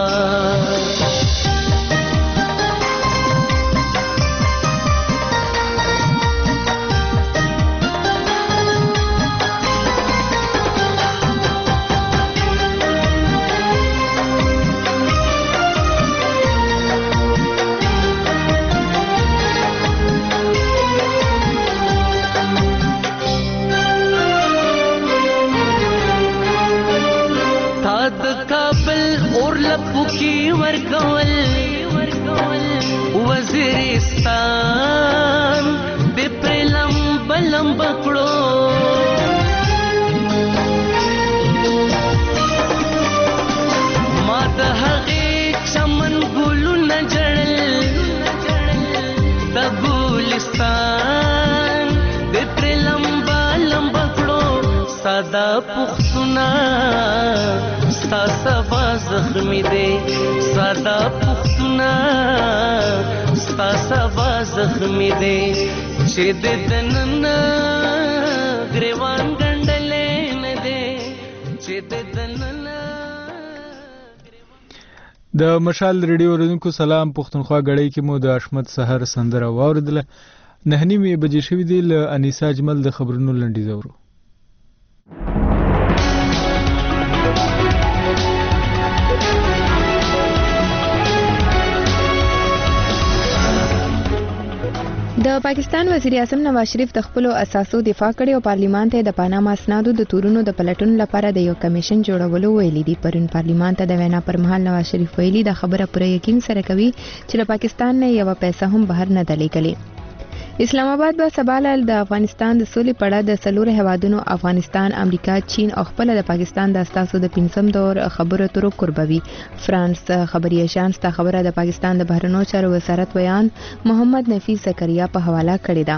[SPEAKER 10] پوکی ورکول وزیرستان بے پرلم بلم بکڑو ما د هغې چمن ګلو نه جړل د ګلستان بے پرلم بلم بکڑو ساده پښتون پختونه ستا سبا زخمی دی ساده پختونه ستا سبا زخمی دی چې د دننه ګریوان ګنډلې نه دی چې د دننه
[SPEAKER 1] د مشال ریډیو اوریدونکو سلام. پښتونخوا غړی کې مو د احمد سحر سندره واوریدله. 9:30 بجې شوې دي. له انیسا اجمل د خبرونو لنډیز اورو.
[SPEAKER 22] د پاکستان وزیر اعظم نواز شریف د خپل اساسو دفاع کړي او پارلیمان ته د پاناما اسنادو د تورونو د پلټون لپاره د یو کمیشن جوړولو ویلي دي. پرون پارلیمان ته د وینا پر مهال نواز شریف ویلي د خبره پر یقین سره کوي چې د پاکستان نه یو پیسه هم بهر نه دلېږلي. اسلام آباد به سبا د افغانستان د سولې پړه د څلورو هیوادونو افغانستان، امریکا، چین او خپل د پاکستان د اساسو د 5م دور خبرو اترو قربوي. فرانس خبري ایجنس ته خبره د پاکستان د بهرنیو چارو وزارت ویان محمد نفیس زکریا په حواله کړې ده.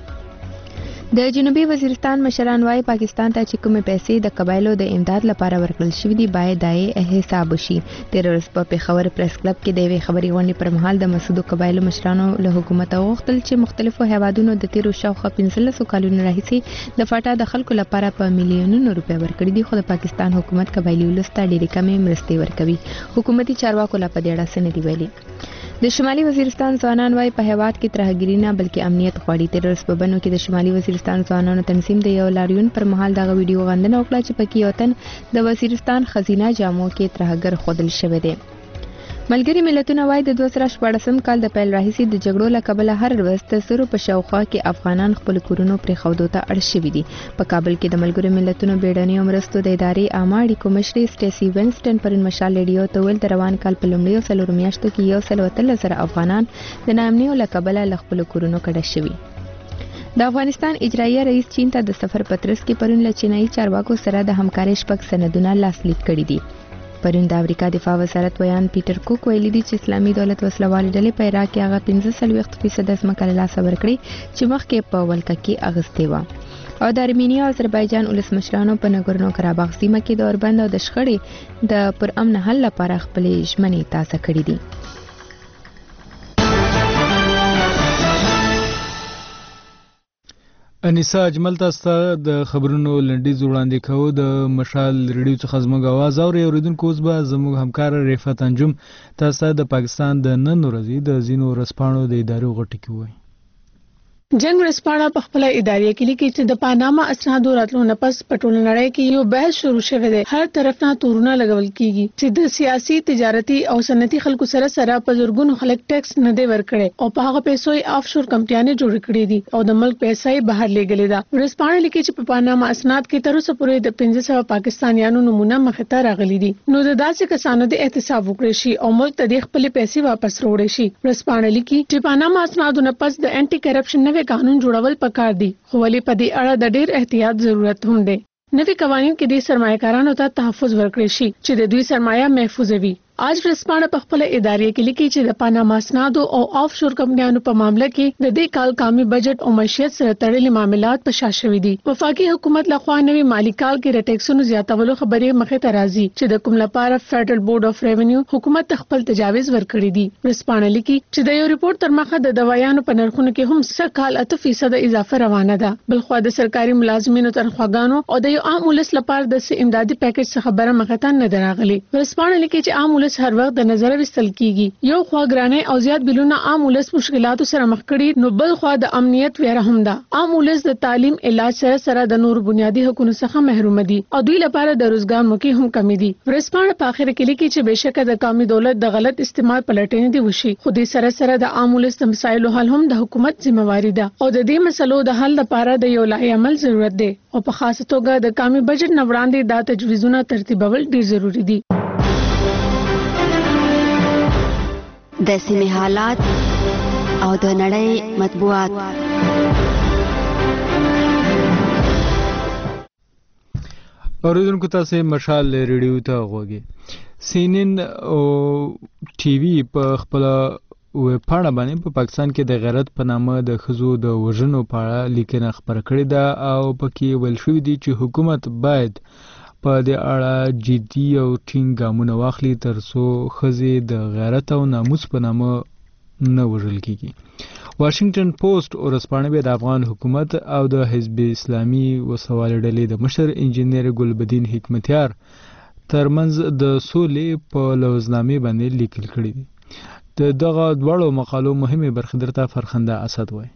[SPEAKER 22] د جنوبي وزیرستان مشران وايي پاکستان ته چې کومې پیسې د قبایلو د امداد لپاره ورکړل شوې دي باید دای حساب وشي. تیر ورځ په پیښور پریس کلب کې د یوې خبري غونډې پر مهال د مسعودو قبایلو مشرانو له حکومت غوښتل چې مختلفو هیوادونو د تیرو شاوخوا 15 کلونو راهیسې د فاټا د خلکو لپاره په میلیونونو روپۍ ورکړي دي، خو د پاکستان حکومت قبایلي ولس ته ډېرې کمې مرستې ورکوي. حکومتي چارواکو لا په دې اړه څه نه دي ویلي. د شمالي وزیرستان ځوانان وايي په هیواد کې ترهګري نه بلکې امنیت غواړي. تیر ورځ په بنو کې د شمالي وزیرستان ځوانانو تنظیم د یو لاریون پر مهال دغه ویډیو غندنه وکړه چې پکې یو تن د وزیرستان خزینه جامو کې ترهګر ښودل شوی دی. ملګري ملتونه وايي د 2014 کال د پیل راهیسې د جګړو له کبله هر ورځ د سرو په شاوخوا کې افغانان خپل کورونو پرېښودو ته اړ شوي دي. په کابل کې د ملګرو ملتونو بیړنیو مرستو د ادارې عامه اړیکو مشرې سټیسي وینسټن پرون مشال ریډیو ته ویل د روان کال په لومړیو 4 میاشتو کې 113 افغانان د ناامنیو له کبله له خپلو کورونو کډه شوي. د افغانستان اجراییه رئیس چین ته د سفر پترس کې پرون له چینایي چارواکو سره د همکارۍ 6 سندونه لاسلیک کړي دي. پرون د امریکا دفاع وزارت ویان پیټر کوک ویلي دي چې اسلامي دولت وسلوالې ډلې په عراق کې هغه 45% ځمکه له لاسه ورکړې چې مخکې په ولکه کې اغستې وه. او د ارمینیا او آذربایجان ولسمشرانو په نګورنو کراباخ سیمه کې د اوربند او د شخړې د پرامن حل لپاره خپلې ژمنې تازه کړې دي.
[SPEAKER 1] انیسا اجمل تاسو د خبرونو لنډیز وړاندې کوو. د مشال ریډیو څخه زموږ اواز اوري. اوریدونکو اوس به زموږ همکار رفعت انجم تاسو د پاکستان د نن ورځې د ځینو ورځپاڼو د ادارو غټي کې وایي.
[SPEAKER 9] جنگ ورځپاڼه په خپل ادارې کې لیکي چې د پاناما اسنادو راتلو نه پس په ټوله نړۍ کې یو بحث شروع شوی دی. هر طرف نه تورونه لګول کیږي چې د سیاسي، تجارتي او صنعتي خلکو سره په زورګونو خلک ټیکس نه دی ورکړي او په هغه پیسو یې آفشور کمپنیانې جوړ کړې دي او د ملک پیسې بهر لېږلې ده. ورځپاڼه لیکي چې په پاناما اسناد کې تر اوسه پورې د 500 پاکستانیانو نمونه مخې ته راغلي دي. نو د داسې کسانو د احتساب وکړي شي او ملک ته د خپل پیسې واپس وروړي شي. ورځپاڼه لیکي چې پاناما اسنادو نه پس د انټي کرپشن قانون جوړول پکار دي، خو ولې په دې اړه د ډېر احتیاط ضرورت هم دی. نوي قوانین کې د سرمایه‌کارانو ته تحفظ ورکړي شي چې د دوی سرمایه محفوظ وي. آج ورځپاڼه په خپل ادارې کې لیکي چې د پاناما اسنادو او آفشور کمپنیانو په معاملې کې د دې کال قومي بجټ او معیشت سره تړلي معاملات په شا شوي دي. وفاقي حکومت لخوا نوي مالی کال کې د ټیکسونو زیاتولو خبرې مخې ته راځي چې د کوم لپاره فدرل بورډ اف ریونیو حکومت خپل تجاویز ورکړي دي. ورځپاڼه لیکي چې د یو ریپورت تر مخه د دوایانو په نرخونو کې هم څه کال 8% اضافه روانه ده. بلخوا د سرکاري ملازمینو تنخواګانو او د یو عام ولس لپاره د امدادي پیکیج څخه خبره مخې ته نه راغلي. ورځپاڼه لیکي چې عام ولس هر وخت د نظر وستل کیږي. یو خوا ګرانه او زیات بلونه عام ولس مشکلاتو سره مخ کړي، نو بل خوا د امنیت ویره هم ده. عام ولس د تعلیم، علاج سره د نور بنیادی حقوقو څخه محروم دي او دوی لپاره د روزګار موقع هم کمی دي. ورځپاڼه په اخر کې لیکي چې بهشکه د قومي دولت د غلط استعمال پلټنې دي وشي، خو دې سره د عام ولس د مسایلو حل هم د حکومت ذمہواری ده او د دې مسلو د حل لپاره د یو لایحه عمل ضرورت دی او په خاصه توګه د قومي بجټ نه وړاندې دا تجویزونه ترتیبول ډیر ضروری دي.
[SPEAKER 13] د سیمې حالات او د نړۍ مطبوعات.
[SPEAKER 1] اوریدونکو تاسو مشال ریډیو ته غوږی. سینن او ټي وي په خپل وپاڼه باندې په پاکستان کې د غیرت په نامه د ښځو د وژنو په اړه لیکنه خپره کړې ده او پکې ویل شوي دي چې حکومت باید په دې اړه جدي او ټینګ ګامونه واخلي ترڅو ښځې د غیرت او ناموس په نامه نه وژل کیږي. واشنگټن پوسټ ورځپاڼه د افغان حکومت او د حزب اسلامي وسوال ډلې د مشر انجینر ګلبدین حکمتیار ترمنځ د سولې په لوزنامې باندې لیکل کړي دي. د دغه دواړو مقالو مهمه برخه درته فرخنده اسد وایي.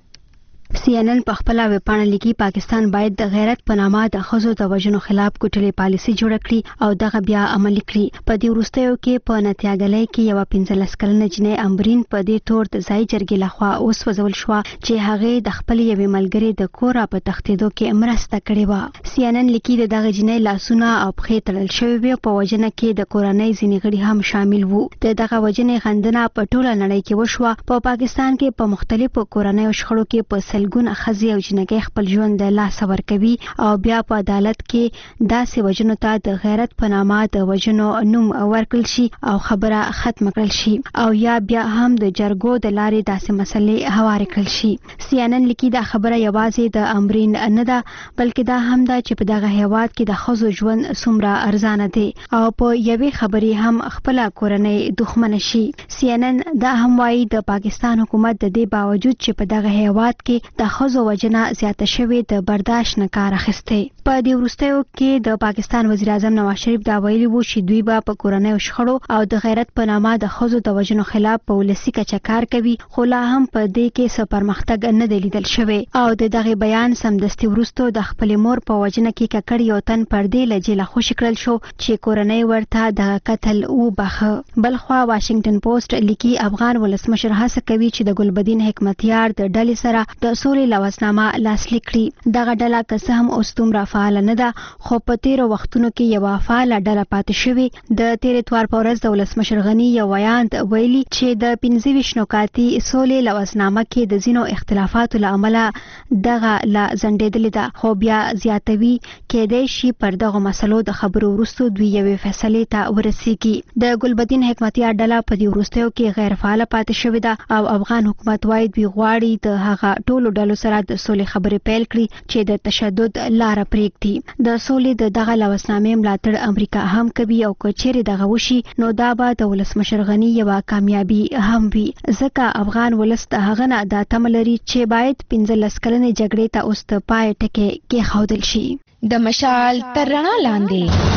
[SPEAKER 13] CNN په خپل ویبپاڼه لیکي پاکستان باید د غیرت په نامه د ښځو د وژنو خلاف کوټلې پالیسي جوړه کړي او دغه بیا عملي کړي. په دې وروستیو کې په نتیاګلۍ کې یو 15 کلنه جنۍ امبرین په دې تور د ځای جرګې لخوا وسوځول شو چې هغه د خپل یوې ملګرې د کور په تختیدو کې مرسته کړې و. CNN لیکي دغه جنۍ لاسونه او پښې تړل شوې وي. په وژنه کې د کورنۍ ځینې غړي هم شامل وو. دغه وژنې غندنه په ټوله نړۍ کې وشوه. په پاکستان کې په مختلفو کورنۍ شخړو کې په سلګونه ښځې او جنګي خپل ژوند د لاس ورکوي او بیا په عدالت کې داسې وژنو ته د غیرت په نامه د وژنو نوم ورکړل شي او خبره ختم کړل شي او یا بیا هم د جرګو د لارې داسې مسلې هوارې کړل شي. CNN لیکي دا خبره یوازې د امرین نه ده بلکې دا هم ده چې په دغه هیواد کې د ښځو ژوند څومره ارزانه دی او په یوې خبرې هم خپل کورنۍ دښمنه شي. CNN دا هم وایي د پاکستان حکومت د دې باوجود چې په دغه هیواد کې د ښځو وژنه زیاته شوې د برداشت نه کار اخیستی. په دې وروستیو کې د پاکستان وزیر اعظم نواز شریف دا ویلي وو چې دوی به په کورنۍ شخړو او د غیرت په نامه د ښځو د وژنو خلاف په ولسي کچه کار کوي خو لا هم په دې کې څه پرمختګ نه دی لیدل شوی او د دغه بیان سمدستي وروسته د خپل مور په وژنه کې ککړ یو تن پردې له جیله خوشي کړل شو چې کورنۍ ورته د قتل وبخه. بلخوا واشنگټن پوسټ لیکي افغان ولسمشر هڅه کوي چې د ګلبدین حکمتیار د ډلې سره د سولې لوزنامه لاسلیک کړي. دغه ډله که څه هم اوس دومره فعال نه ده خو په تیرو وختونو کې یوه فعاله ډله پاتې شوې. د تیر اتوار په ورځ د ولسمشر غني یو ویاند ویلي چې د 25 نکاتي سولې لوزنامه کې د ځینو اختلافاتو له امله دغه لا ځنډېدلې ده خو بیا زیاتوي کېدای شي پر دغه مسلو د خبرو وروسته دوی یوې فیصلې ته ورسیږي. د ګلبدین حکمتیار ډله په دې وروستیو کې غیر فعاله پاتې شوې ده او افغان حکومت وايي دوی غواړي د هغه ټولو ډلو سره د سولې خبرې پیل کړي چې د تشدد لار پرېږدي. د سولې د دغه لوزنامې ملاتړ امریکا هم کوي او که چیرې دغه وشي نو دا به د ولسمشر غني یوه کامیابي هم وي ځکه افغان ولس د هغه نه دا تمه لري چې باید 15 کلنې جګړې ته اوس د پای ټکی کېښودل شي.
[SPEAKER 22] د مشال تر رڼا لاندې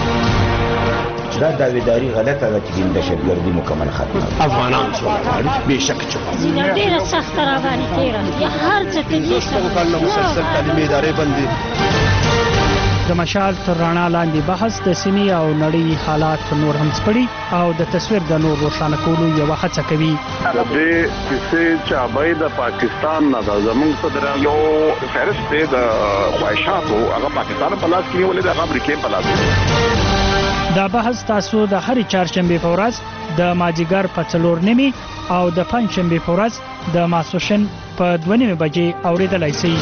[SPEAKER 12] دا داویداری غلطه ده چې د دهشتګردي مکمل ختمه
[SPEAKER 15] افغانان سوله بېشک چوپه
[SPEAKER 16] ډېره سخته راباندې تېره یا هر څه کوي
[SPEAKER 15] مسلسل تعلیمي ادارې بندي.
[SPEAKER 2] د مشال تر رڼا لاندې بحث د سیمې او نړۍ حالات نور هم سپړي او د تصویر د نور روښانه کولو یوه هڅه کوي.
[SPEAKER 24] د دې کیسې چابۍ د پاکستان نه ده زموږ صدران یو فهرست دی د خواهشاتو هغه پاکستان په لاس کې نیولې ده هغه امریکې په لاس کې.
[SPEAKER 2] دا بحث تاسو د هرې چهارشنبې په ورځ د مازدیګر په 4:30 او د پنجشنبې په ورځ د ماسپښین په 2:30 بجې اورېدلای شئ.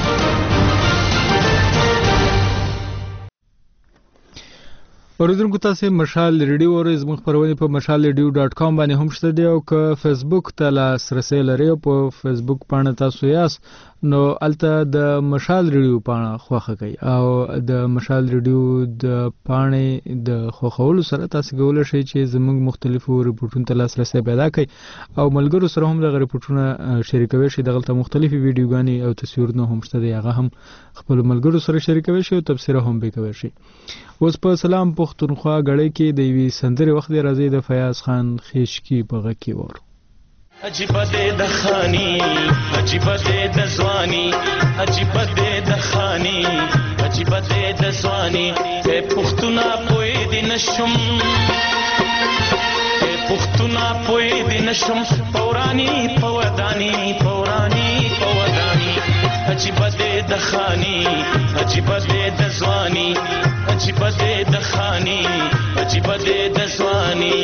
[SPEAKER 1] اوریدونکو تاسو مشال ریډیو او زموږ خبرونه په mashalradio.com باندې هم شته دی او که فیسبوک ته لاسرسي لرئ په فیسبوک باندې تاسو یاست نو الته د مشال ریډیو باندې خوښه کوي او د مشال ریډیو د باندې د خوښولو سره تاسو کولای شئ چې زموږ مختلفو ریپورتونو ته لاسرسي پیدا کړئ او ملګرو سره هم د ریپورتونو شریکوي شئ. دغه مختلفي ویډیوګانې او تصویرونه هم شته دی هغه هم خپل ملګرو سره شریکوي شئ او تبصره هم وکوي شئ. اوس په سلام پښتونخوا غړې کې د وی سندري وخت راځي د فیاض خان خېشکی په غږ کې ور.
[SPEAKER 10] عجیب دې د خانی عجیب دې د ځواني عجیب دې د خانی عجیب دې د ځواني اے پښتونا پوي دې نشم اے پښتونا پوي دې نشم پورانی پودانی پورانی پودانی عجیب دې د خانی عجیب دې د ځواني عجیب دې د خانی عجیب دې د ځواني.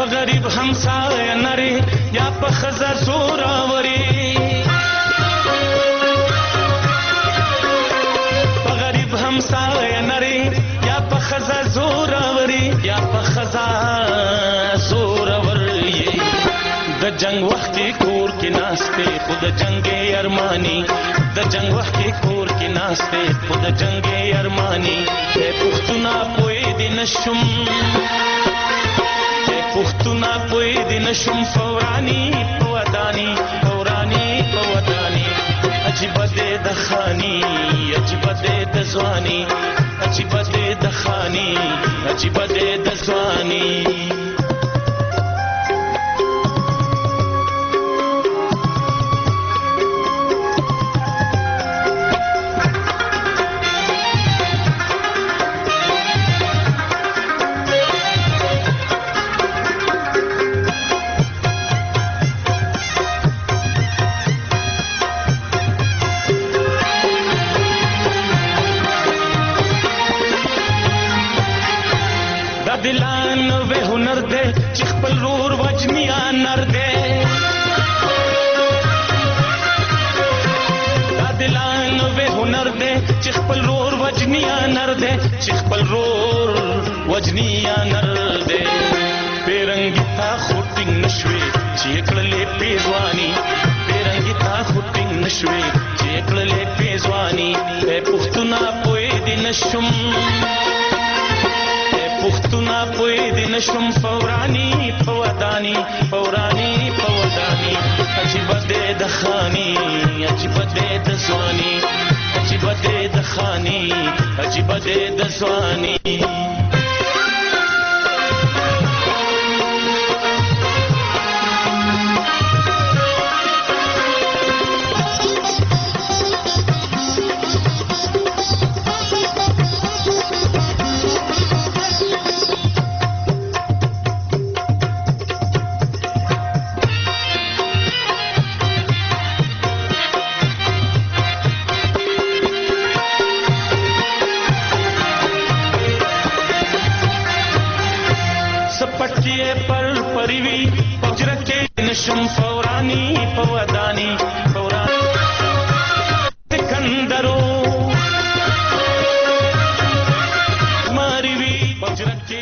[SPEAKER 10] غریب همسایه نری یا په خزا زوراوري په غریب همسایه نری یا په خزا زوراوري یا په خزا زوراوري د جنگ وخت کور کې ناشته خود جنگ ارمانی د جنگ وخت کور کې ناشته خود جنگ ارمانی پښتونا پوي دي نشم پښتونا پوي دي نشم فورانی پودانی عجیب دې د خانی عجیب دې د ځواني عجیب دې د خانی عجیب دې د ځواني دلان و هنر دے چې خپل رور وجنیا نر دے دلان و هنر دے چې خپل رور وجنیا نر دے چې خپل رور وجنیا نر دے پیرنګ تا خوټینګ نشوي چې کړلې پیزوانی پیرنګ تا خوټینګ نشوي چې کړلې پیزوانی پښتونا پوي دي نشم پښتونا پوي دي نشم فورانی پودانی عجیب دې د خانی عجیب دې د ځواني عجیب دې د خانی عجیب دې د ځواني نشم فورانی پودانی سکندرو ماریوی پجرکی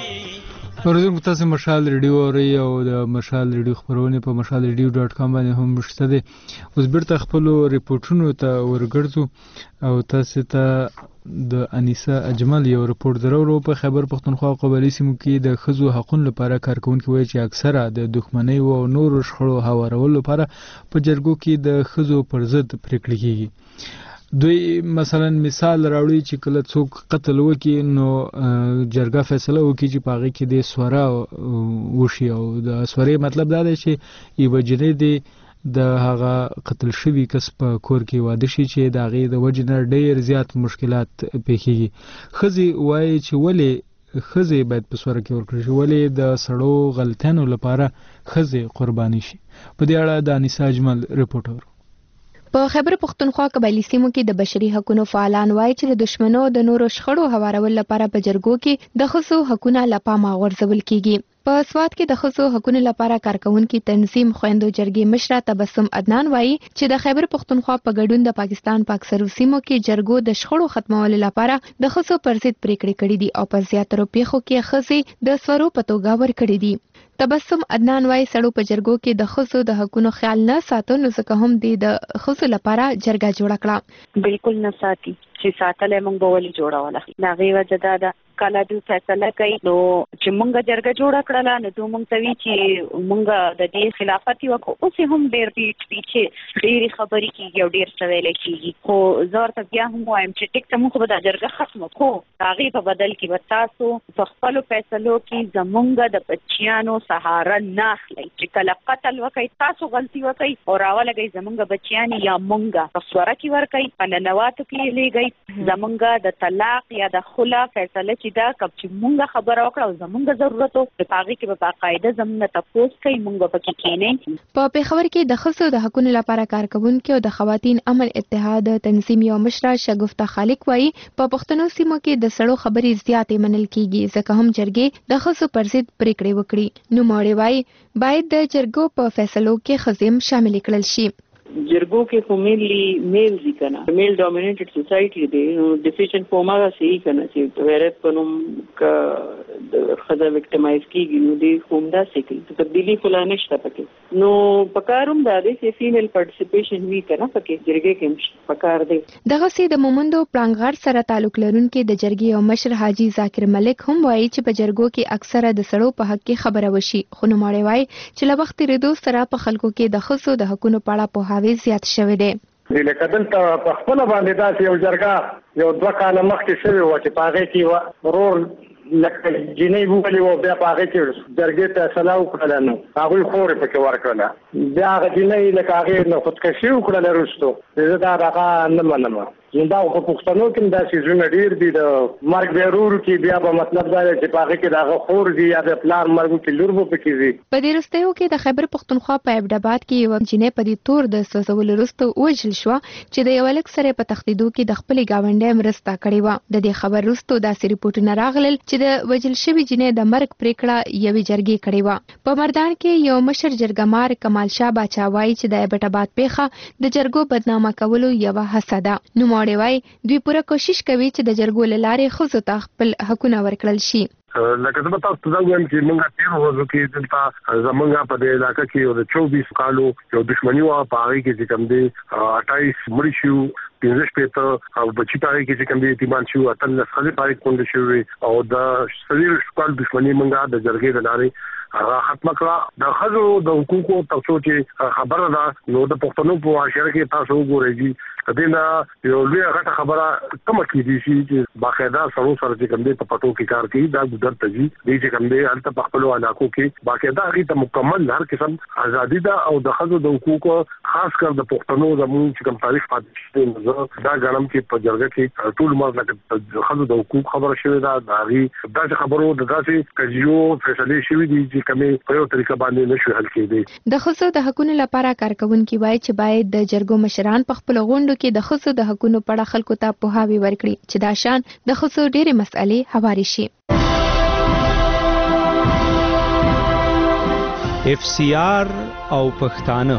[SPEAKER 1] اوریدونکو تاسو مشال ریډیو اورئ او د مشال ریډیو خبرونه په mashalradio.com باندې هم شته دي. اوس بیرته خپل ریپورتونو ته ورګرځو او تاسو ته د انیسا اجمل یو ریپورت درو په خیبر پختونخوا قبایلی سیمو کې د خزو حقوقو لپاره کارکونکو وایي چې اکثره د دښمنۍ او نور شخړو هوارولو لپاره په جرګو کې د خزو پر ضد پریکړې کیږي. دوی مثلا مثال راوړي چې کله څوک قتل وکړي نو جرګه فیصله وکړي چې پاغه کې د سوره وشي او د سوره مطلب دا دی چې یو جنې دی د هغه قتل شوی کس په کور کې واده شي چې د هغې د وجې نه ډېر زیات مشکلات پیښیږي. ښځې وایي چې ولې ښځې باید په سوره کې ورکړل شي، ولې د سړو غلطیانو لپاره ښځې قرباني شي. په دې اړه د انیسا اجمل ریپورټ اورو.
[SPEAKER 22] په خیبر پختونخوا قبایلی سیمو کې د بشري حقوقو فعالان وایي چې د دشمنو د نورو شخړو هوارولو لپاره په جرګو کې د ښځو حقوقو لپاره غورځول کیږي. په سواد کې د ښځو حقوقو لپاره کارکونکو تنظیم خويندو جرګې مشره تبسم عدنان وایي چې د خیبر پختونخوا په ګډون د پاکستان په اکثرو سیمو کې جرګو د شخړو ختمولو لپاره د ښځو پر ضد پریکړې کړې دي او په زیاترو پیښو کې ښځې د سورو په توګه ورکړې دي. تبسم عدنان وایي سړو په جرګو کې د ښځو د حقوقو خیال نه ساتو نو ځکه هم د ښځو لپاره جرګه جوړ کړه.
[SPEAKER 3] بالکل نه ساتي چې ساتلې موږ به ولې جوړوله. ناغي وجه دا کله دوی فیصله کوي نو چې مونږ جرګه جوړه کړله نو دوی مونږ ته وی چې مونږ د دې خلافت وکړو. اوس هم ډېر پیچھے ډېرې خبرې کیږي او ډېر څه ویل کیږي، خو زه ورته بیا هم وایم چې ټیک ته موږ به دا جرګه ختمه کړو، هغې په بدل کې به تاسو په خپلو فیصلو کې زمونږ د بچیانو سهاره نه اخلئ. چې کله قتل وکئ تاسو غلطي وکئ او راولګئ زمونږ بچیان یا مونږ په سوره کې ورکئ، په ننواتو کې یې لیږئ، زمونږ د طلاق یا د خلا فیصله چې دا کب چې مونږه خبره وکړه او زمونږ ضرورت او په هغه کې په باقاعده زمونږ تاسو کوي مونږ په کې کېنه.
[SPEAKER 22] په پیښور کې د ښځو د حقوقو لپاره کارکونکو او د خواتین امن اتحاد تنظیم یو مشره شګفته خالق وایي په پښتنو سیمو کې د سړو خبرې زیاتې منل کیږي ځکه هم جرګې د ښځو پر ضد پریکړې وکړي. نو ماړی وایي باید د جرګو په فیصلو کې ښځې هم شامل کړل شي.
[SPEAKER 7] جرګو کې خو مینلی میل دي کنه میل ډومینیټډ سوسایټي دی نو ډیسیژن په ماغه صحیح کنه چې غیرت پنوم کا د خزه وکټمایز کیږي نو دی کومدا سکی تبدیلی فلانه شته پکې نو پکاروم دا دی چې فیمیل پارټیسیپیشن وی کنه پکې جرګې کې پکار دی.
[SPEAKER 22] دغه سي د مومندو پلانغار سره تعلق لرونکي د جرګې او مشر حاجی ذاکر ملک هم وایي چې په جرګو کې اکثره د سړو په حق کې خبره وشي خو نو ماړی وایي چې له وخت ریدو سره په خلکو کې د ښځو د حقوقو په اړه په زیات شوی دی.
[SPEAKER 6] لکه دلته په خپل باندې داسې یو جرګه یو 2 کاله مخکې شوی و چې په هغه کې ورور لکه جنې وولي و بیا په هغه کې جرګې ته سلام وکړل نو هغه خوري پکې ورکړل بیا هغه جنې لکه هغه نو خودکشي وکړل وروسته زه دا هغه نه منم. دا په پښتنو کې دا سيزونه ډیر دي د مرګ بیرور کې بیا په مطلب دا چې په هغه کې دا خور دي یا د پلان مرګ کې لور وو پکې دي.
[SPEAKER 22] په دې رستیو کې د خیبر پښتونخوا په ابداباد کې یو جنې په دې تور د سوزول رستو وجل شو چې د یو لک سره په تخدیدو کې د خپل گاونډي مرسته کړې و. د دې خبر رستو د ریپورتونه راغلل چې د وجل شوی جنې د مرګ پریکړه یوې جرګې کړې و. په مردان کې یو مشر جرګمار کمال شاه باچاوای چې د ابداباد پیخه د جرګو بدنامه کولو یو هڅه ده. نو وای دوی پوره کوشش کوي چې د جرګو لارې ښځو ته خپل حقونه ورکړل شي.
[SPEAKER 17] لکه زه تاسو ته وایم چې موږ تیر ورځو کې دلته زمونږ په دې علاقې کې یو 24 کالو یو دښمنی و په هغه کې چې کوم دی 28 مړي شو 15 پېته او بچی په هغه کې چې کوم دی یتیمان شو اتل خلک پاره کوند شوی او د سویر شکل دښمنی موږ د جرګې د لارې ختم کړه. د خزو د حقوقو تاسو چې خبره ده نو د پښتنو په معاشره کې تاسو وګورئ کدینا یو لوی غټه خبره کوم کې دي چې باقاعده سړو سره چې کوم دی په پټو کې کار کوي دا ګذر تجي دي چې کوم دی البته په خپل علاقو کې باقاعده هغه ته مکمل هر قسم ازادي ده او د خزو د حقوقو خاص کر د پښتنو زموږ چې کوم تاریخ پاتې دا غنم کې په جرګه کې ټول مرزه د خزو د حقوق خبره شوې ده دا غي دا خبرو د داسې کجیو فیصله شوې دي چې کومه په یو طریقه باندې نشو حل کېدی.
[SPEAKER 22] د خزو د حقوقو لپاره کارکونکي وایي چې باید د جرګو مشران په خپل غونډو کې د ښځو د حقوقو په اړه خلکو ته پوهاوی ورکړي چې دا شان د ښځو ډېرې مسئلې هواري شي.
[SPEAKER 18] FCR او پښتانه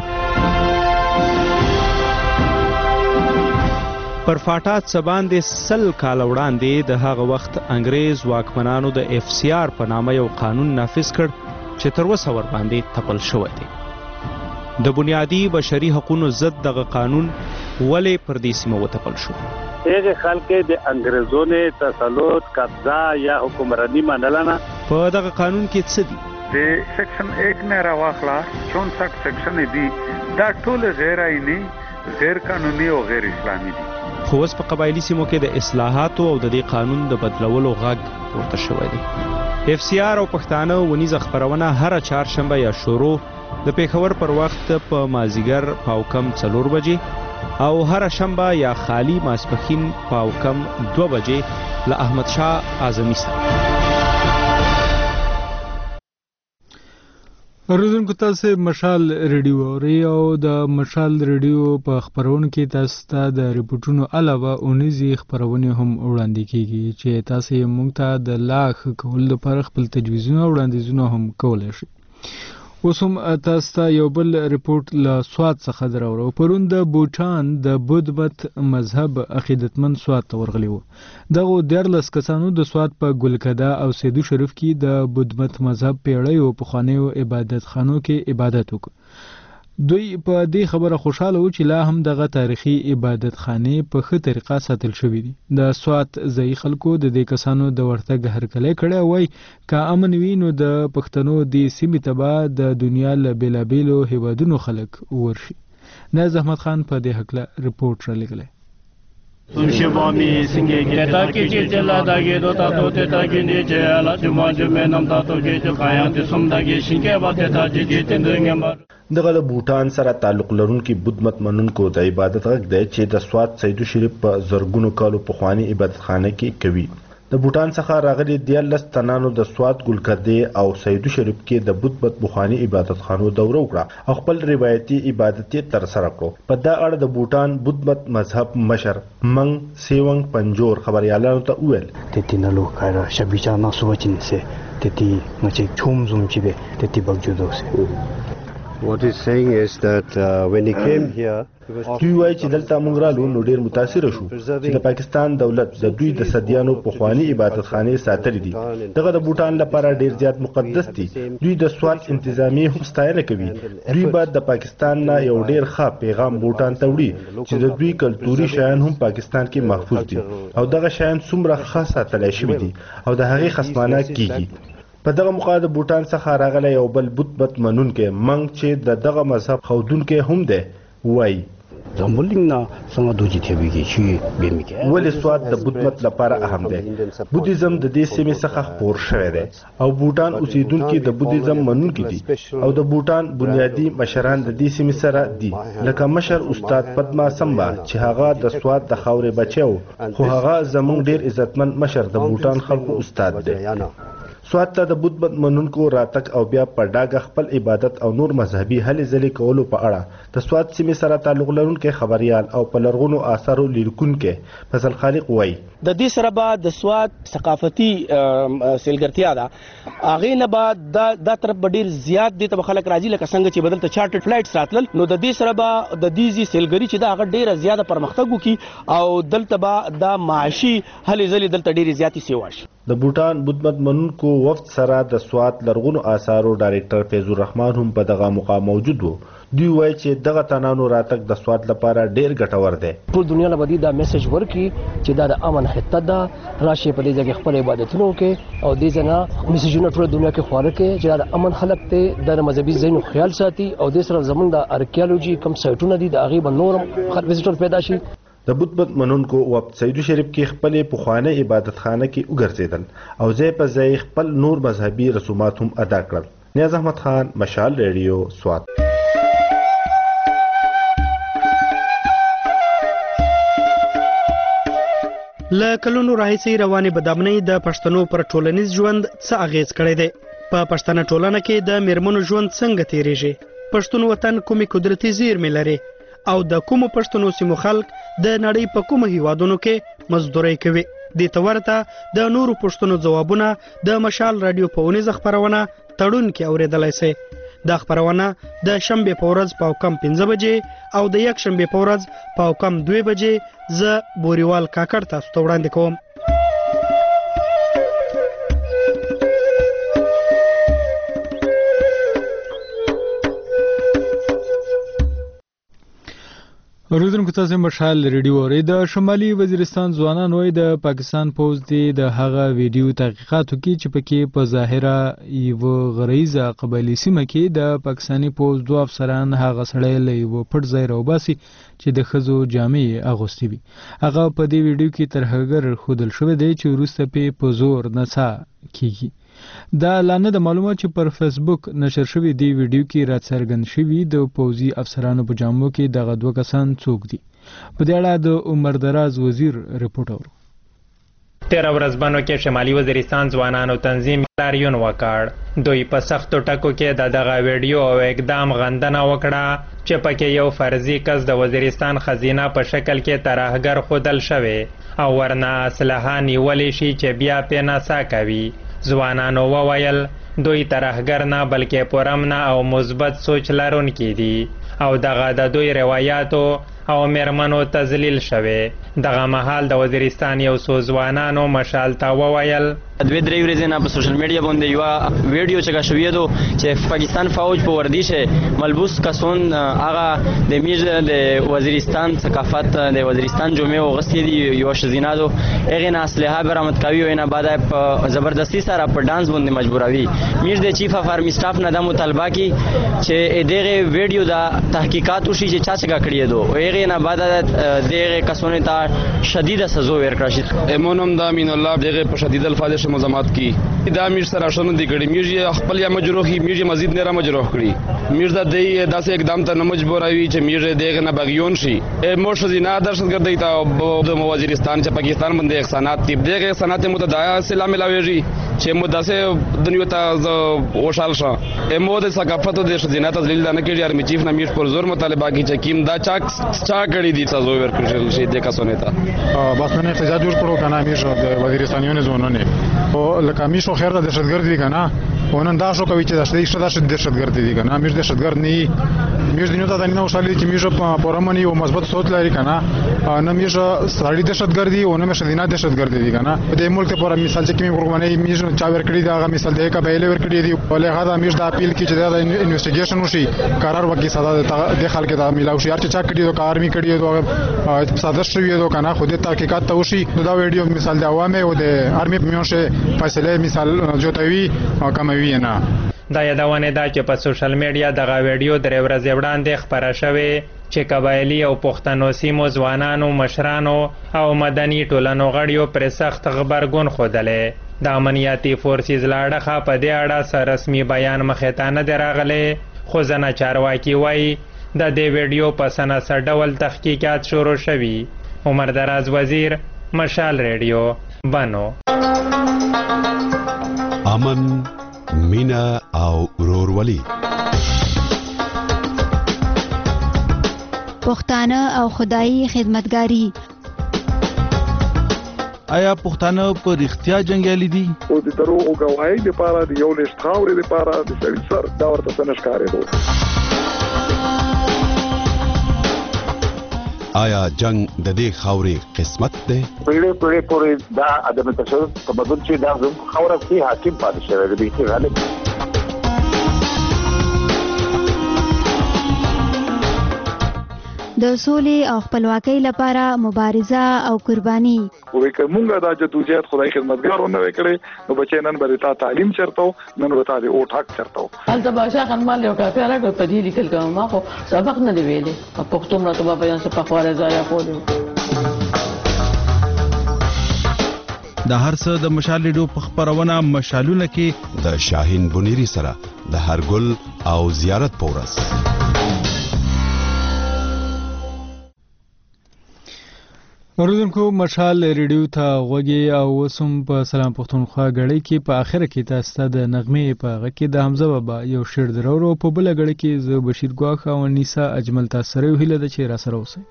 [SPEAKER 18] پر فاټات سباندې 100 کال وړاندې د هغه وخت انګريز واکمنانو د FCR په نامه یو قانون نافذ کړ چې تر اوسه ور باندې تپل شوی دی. د بنیادی بشري حقوقو ضد دغه قانون ولې پر دې سیمه وتپل شو؟
[SPEAKER 20] هغه خلک د انګريزونو تسلط قبضه یا حکمرانی منلنه.
[SPEAKER 18] په دغه قانون کې څه دي؟
[SPEAKER 25] د سیکشن 1 نه راوخلا 64 سیکشن دي دا ټول غیر آئینی غیر قانوني او غیر اسلامي دي.
[SPEAKER 18] خو اوس په قبایلی سیمو کې د اصلاحاتو او د دې قانون د بدلولو غږ پورته شوی دی. FCR او پښتانه ونیزه خبرونه هر چهارشنبه یا شروع د پیښور پر وخت په مازیګر پاوکم 4 بجې او هر شنبه یا خالی ماسپخین پاوکم 2 بجې له احمد شاه اعظمي سره.
[SPEAKER 1] اوریدونکو تاسو مشال ریډیو اورئ او د مشال ریډیو په خبرونه کې تاسو ته د ریپورتونو علاوه اونیزي خبرونه هم وړاندې کیږي چې تاسو یې مونږ ته د لاخ کول لپاره خپل تجویزونه وړاندیزونه هم کولای شئ. اوس هم تاسو ته یو بل ریپورت له سوات څخه دراوړو. پرون د بوټان د بودمت مذهب عقیدتمن سوات ته ورغلی و. دغه 14 کسانو د سوات په ګلکده او سیدو شریف کې د بودمت مذهب پیړیو پخوانیو عبادت خانو کې عبادت وکړ. دوی په دې خبره خوشاله و چې لا هم دغه تاریخي عبادت خانې په ښه طریقه ساتل شوې دي. د سوات ځایي خلکو د دې کسانو د ورتګ هرکلی کړی وای که امن وي نو د پښتنو دې سیمې ته به د دنیا له بېلابېلو هیوادونو خلک ورشي. ناز احمد خان په دې هکله رپورټ رالیږلی.
[SPEAKER 5] Sunshibami singege taki jela dage do tato te taki ne je ala juma jume nam tato ge jo kaya te sumdage shinge ba te taji ge tendengamba
[SPEAKER 14] دغه د بوټان سره تعلق لرونکي بدمت منونکو د عبادت غږ دی چې د سوات سیدو شریف په زرګونو کالو پخواني عبادتخانه کې کوي. د بوټان څخه راغلي 14 تنانو د سوات ګلکردې او سیدو شریف کې د بدمت پخواني عبادتخانو دوره وکړه او خپل روایتي عبادت تر سره کړو. په دا اړه د بوټان بدمت مذهب مشر منګ سیونګ پنجور خبريالانو ته وویل
[SPEAKER 19] تتینلو کارا شبيچا ماسوچین سه تتی مچ چوم زوم چبه تتی بغجودو سه.
[SPEAKER 15] What he's saying is that when he came here
[SPEAKER 14] دوی وایي چې دلته موږ رالو نو ډېر متاثره شو چې د پاکستان دولت د دوی د صدیانو پخواني عبادتخانې ساتلې دي. دغه د بوټان لپاره ډېر زیات مقدس دي. دوی د سوات انتظامی هم ستاینه کوي. دوی باید د پاکستان نه یو ډېر ښه پیغام بوټان ته وړي چې د دوی کلتوري شیان هم پاکستان کې محفوظ دي او دغه شیان څومره ښه ساتلی شوي دي او د هغې خصمانه کیږي. په دغه موقع د بوټان څخه راغلی یو بل بدمت منونکی منګ چې د دغه مذهب ښودونکی هم دی وایي ولې سوات د بدمت لپاره اهم دی. بودیزم د دې سیمې څخه خپور شوی دی او بوټان اوسیدونکي د بودیزم منونکي دي او د بوټان بنیادي مشران د دې سیمې سره دي لکه مشر استاد پدما سمبا چې هغه د سوات د خاورې بچی خو هغه زموږ ډېر عزتمن مشر د بوټان خلکو استاد دی. سوات ته د بدمت منونکو راتګ او بیا په ډاګه خپل عبادت او نور مذهبي هلې ځلې کولو په اړه د سوات سیمې سره تعلق لرونکي خبريال او په لرغونو آثارو لیکونکي فضل خالق وایي
[SPEAKER 21] د دې سره به د سوات ثقافتي سیلګرتیا ده هغې نه به دا طرف به ډېر زیات دې ته خلک راځي لکه څنګه چې بدلته چارټرډ فلایټس راتلل نو د دې سره به د دې سیلګري چې دا هغه ډېره زیاته پرمختګ وکړي او دلته به دا معاشي هلې ځلې دلته ډېرې زیاتې سیوا شي.
[SPEAKER 14] د بوټان بدمت منونکو وفد سره د سوات لرغونو آثارو ډایرکټر فیض الرحمن هم په دغه مقام موجود وو. دوی وایي چې دغه تنانو راتګ د سوات لپاره ډیر ګټور دی.
[SPEAKER 21] ټول دنیا له بدی دا میسج ورکړي چې دا د امن خطه ده راشي په دې ځای کې خپل عبادتونه وکړي او دې ځنه میسجونه ټول دنیا کې خواره کړي چې دا د امن خلک ته د مذهبي ځایونو خیال ساتي او دې سره زمونږ د ارکیالوجي کم سایټونه دي د هغې به نورم خلک وزټر پیدا شي.
[SPEAKER 14] د بدمت منونکو وفد سیدو شریف کې خپلې پخوانۍ عبادتخانه کې وګرځېدل او ځای په ځای خپل نور مذهبي رسومات هم ادا کړل. نیاز احمد خان مشال ریډیو سوات.
[SPEAKER 23] له کلونو راهیسې روانې بدامنۍ د پښتنو پر ټولنیز ژوند څه اغیز کړی دی؟ په پښتنه ټولنه کې د میرمنو ژوند څنګه تیریږي؟ پښتون وطن کومې قدرتي زیرمې لري او د کومو پښتنو سیمو خلک د نړۍ په کومو هیوادونو کې مزدورۍ کوي؟ دې ته ورته د نورو پښتنو ځوابونه د مشال رادیو په اونیزه خپرونه تړون کې اورېدلی سئ. دا خپرونه د شنبې په ورځ په کم 15 بجې او د یک شنبې په ورځ په کم 2 بجې زه بوریوال کاکړ تاسو ته وړاندې کوم.
[SPEAKER 1] اوریدونکو تاسو مشال ریډیو اورئ. د شمالي وزیرستان ځوانان وایي د پاکستان پوز دی د هغه ویډیو تحقیقاتو کې چې پکې په ظاهره یو غریزه قبایلي سیمه کې د پاکستاني پوز دوه افسران هغه سړی له یو پټ ځای راوباسي چې د ښځو جامې اغوستې وي. هغه په دې ویډیو کې ترهګر ښودل شوی دی چې وروسته پې په زور نڅا کیږي. دا لا نه د معلومات چې پر فیسبوک نشر شوی دی ویډیو کې راڅرګند شوي د پوځي افسرانو په جامو کې دغه دوه کسان څوک دي. په دې اړه د عمر دراز وزیر رپورټ اورو.
[SPEAKER 26] 13 ورځبنو کې شمالي وزیرستان ځوانانو تنظیم لاریون وکړ. دوی په سختو ټکو کې دغه ویډیو او اقدام غندنه وکړه چې پکې یو فرضي کس د وزیرستان خزینه په شکل کې ترهګر ښودل شوی او ورنه اسلحه نیولی شي چې بیا پې نڅا کوي. ځوانانو وویل دوی ترهګر نه بلکې پرامنه او مثبت سوچ لرونکي دي او دغه د دوی روایاتو او میرمنو تذلیل شوی. دغه مهال د وزیرستان یو څو ځوانانو مشال ته وویل
[SPEAKER 27] دوی درې ورځې نه په سوشل میډیا باندې یو ویډیو چګه شوې ده چې پاکستان فوج په وردی شه ملبوس کسون هغه د میز د وزیرستان ثقافت د وزیرستان جمعه وغستی دی یو شزینا دو هغه نه اسلحه برآمد کوي او نه بعد په زبردستی سره په ډانس باندې مجبوروي. میز د چیف اف آرمی سټاف نه د مطالبه کی چې دغه ویډیو دا تحقیقات وشي چې چا څنګه کړی دو دغه نه بعد دغه کسونه ته شدید سزا ورکړل شي.
[SPEAKER 4] امونم د امین الله دغه په شدید الفاظ مزامات کی دا میر سره شنو دی کړي میر خپل یا مجروحي میر مزید نه را مجروح کړي میر د دې داسې اقدام ته نه مجبوروي چې میر دغه نه بغیون شي. موږ زینا درشتګردی ته د وزیرستان چې پاکستان باندې احسانات تیب دغه احسانات متداعی سلام ملاويږي چې مداسه دنیو ته وشال شه امو د ثقافت د شذینه تذلیل نه کړي ارمی چیف نمیر پر زور مطالبه کی چې کیم دا چا کړي دي سزا ورکړل شي د کسونه ته
[SPEAKER 8] بس نه احتجاج جوړ کړو کنه امیر د وزیرستانیونه زونونه او لکه میشو خیر د دهشتګرد دي کنه ونن دا شو کوي چې دا دهشتګرد دي کنه امیر دهشتګرد نه میر دنیو ته نه وشالي چې میر په پرمنی او مثبت سوچ لري کنه نه میر سړی دهشتګردي او نه شذینه دهشتګرد دي کنه د ملک پر مثال چې کیم قرباني میر چا ورکړي دا مثال د قبایل ورکړي دي ولې غدا میر د اپیل کی چې دا انویسټیګیشن وشي قرار وکي سزا د خلک ته ملاو شي چې چا کړي دو کارمی کړي دو صادر شوی دو کنه خو د تحقیقات ته وشي دا ویډیو مثال د عوامه او د ارمی میونشه فیصله مثال جوړوي او کموي نه.
[SPEAKER 26] دا یادونه ده چې په سوشل میډیا دغه ویډیو درې ورځې وړاندې خپره شوې چې قبایلی او پښتنو سیمو ځوانانو مشرانو او مدني ټولنو غړیو پر سخت غبرګون ښودلی. د امنیتي فورسز له اړخه په دې اړه څه رسمي بیان مخې ته نه دی راغلی خو ځنه چارواکي وایي د دې ویډیو په سناسر ډول تحقیقات شروع شوي. عمر دراز وزیر مشال ریډیو بنو.
[SPEAKER 9] امن مینا او ورورولي
[SPEAKER 11] پښتانه او خدایي خدمتګاری.
[SPEAKER 12] آیا پښتانه په رښتیا جنگیالي دي
[SPEAKER 24] او د دروغ غواړي لپاره د یو لښت خاورې لپاره د سړي سر دا ورته څنګه ښکارېدو؟
[SPEAKER 9] آیا جنگ د دې خاورې قسمت دی؟
[SPEAKER 13] پیړې پورې دا ادم تشدد په بدل چې دا زموږ خاوره کې حاکم پاتې شوی دی چې غالب
[SPEAKER 11] د سولې او خپلواکۍ لپاره مبارزه او قرباني.
[SPEAKER 24] وې کومه دا جدوجہد خدای خدمتګارونه وکړي نو بچی نن به تا تعلیم چرته نن به تا د او ټاک چرته
[SPEAKER 7] هلته بادشاہ خانمال یو کافي راټو په دې لیکل کوم ما خو سبق نه دی ویلې په پښتو مړه ته بیان څه په خواره ځای کولو.
[SPEAKER 12] د هر څه د مشال ریډیو په خبرونه مشالونه کې
[SPEAKER 9] د شاهین بنيري سره د هرګل او زیارت پورس.
[SPEAKER 1] اوریدونکو مشال ریډیو ته غوږی او وسم په سلام پښتونخوا غړی کې په اخر کې تاسو د نغمه په غږ کې د حمزه بابا یو شعر درو په بل غړی کې ز بشیر ګواخ او نیسا اجمل تاسو سره ویل د چې را سره اوسه.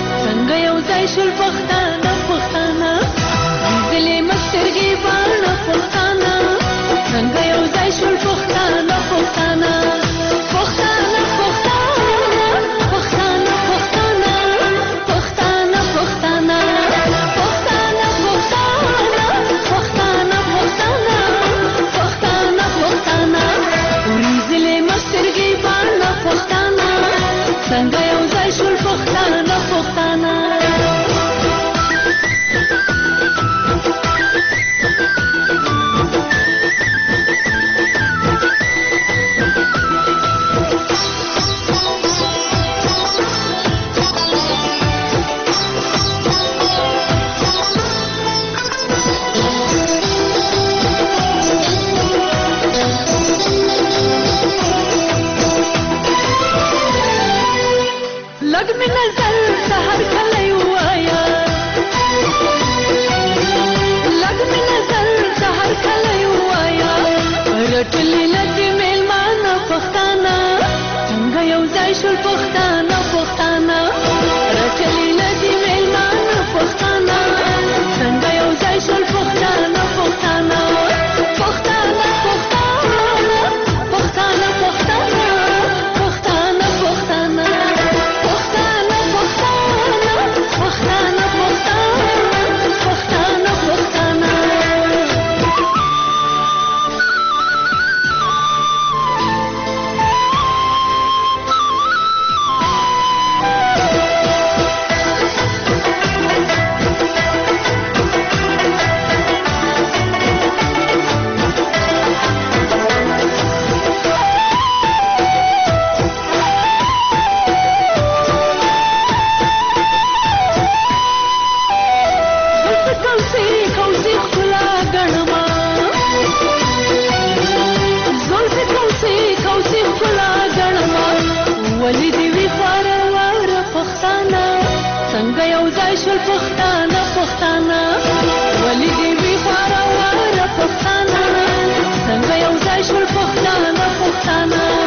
[SPEAKER 16] شل پښتانه
[SPEAKER 2] ځای شول پښتانه ولې دې وي خواره واره پښتانه څنګه یو ځای شول پښتانه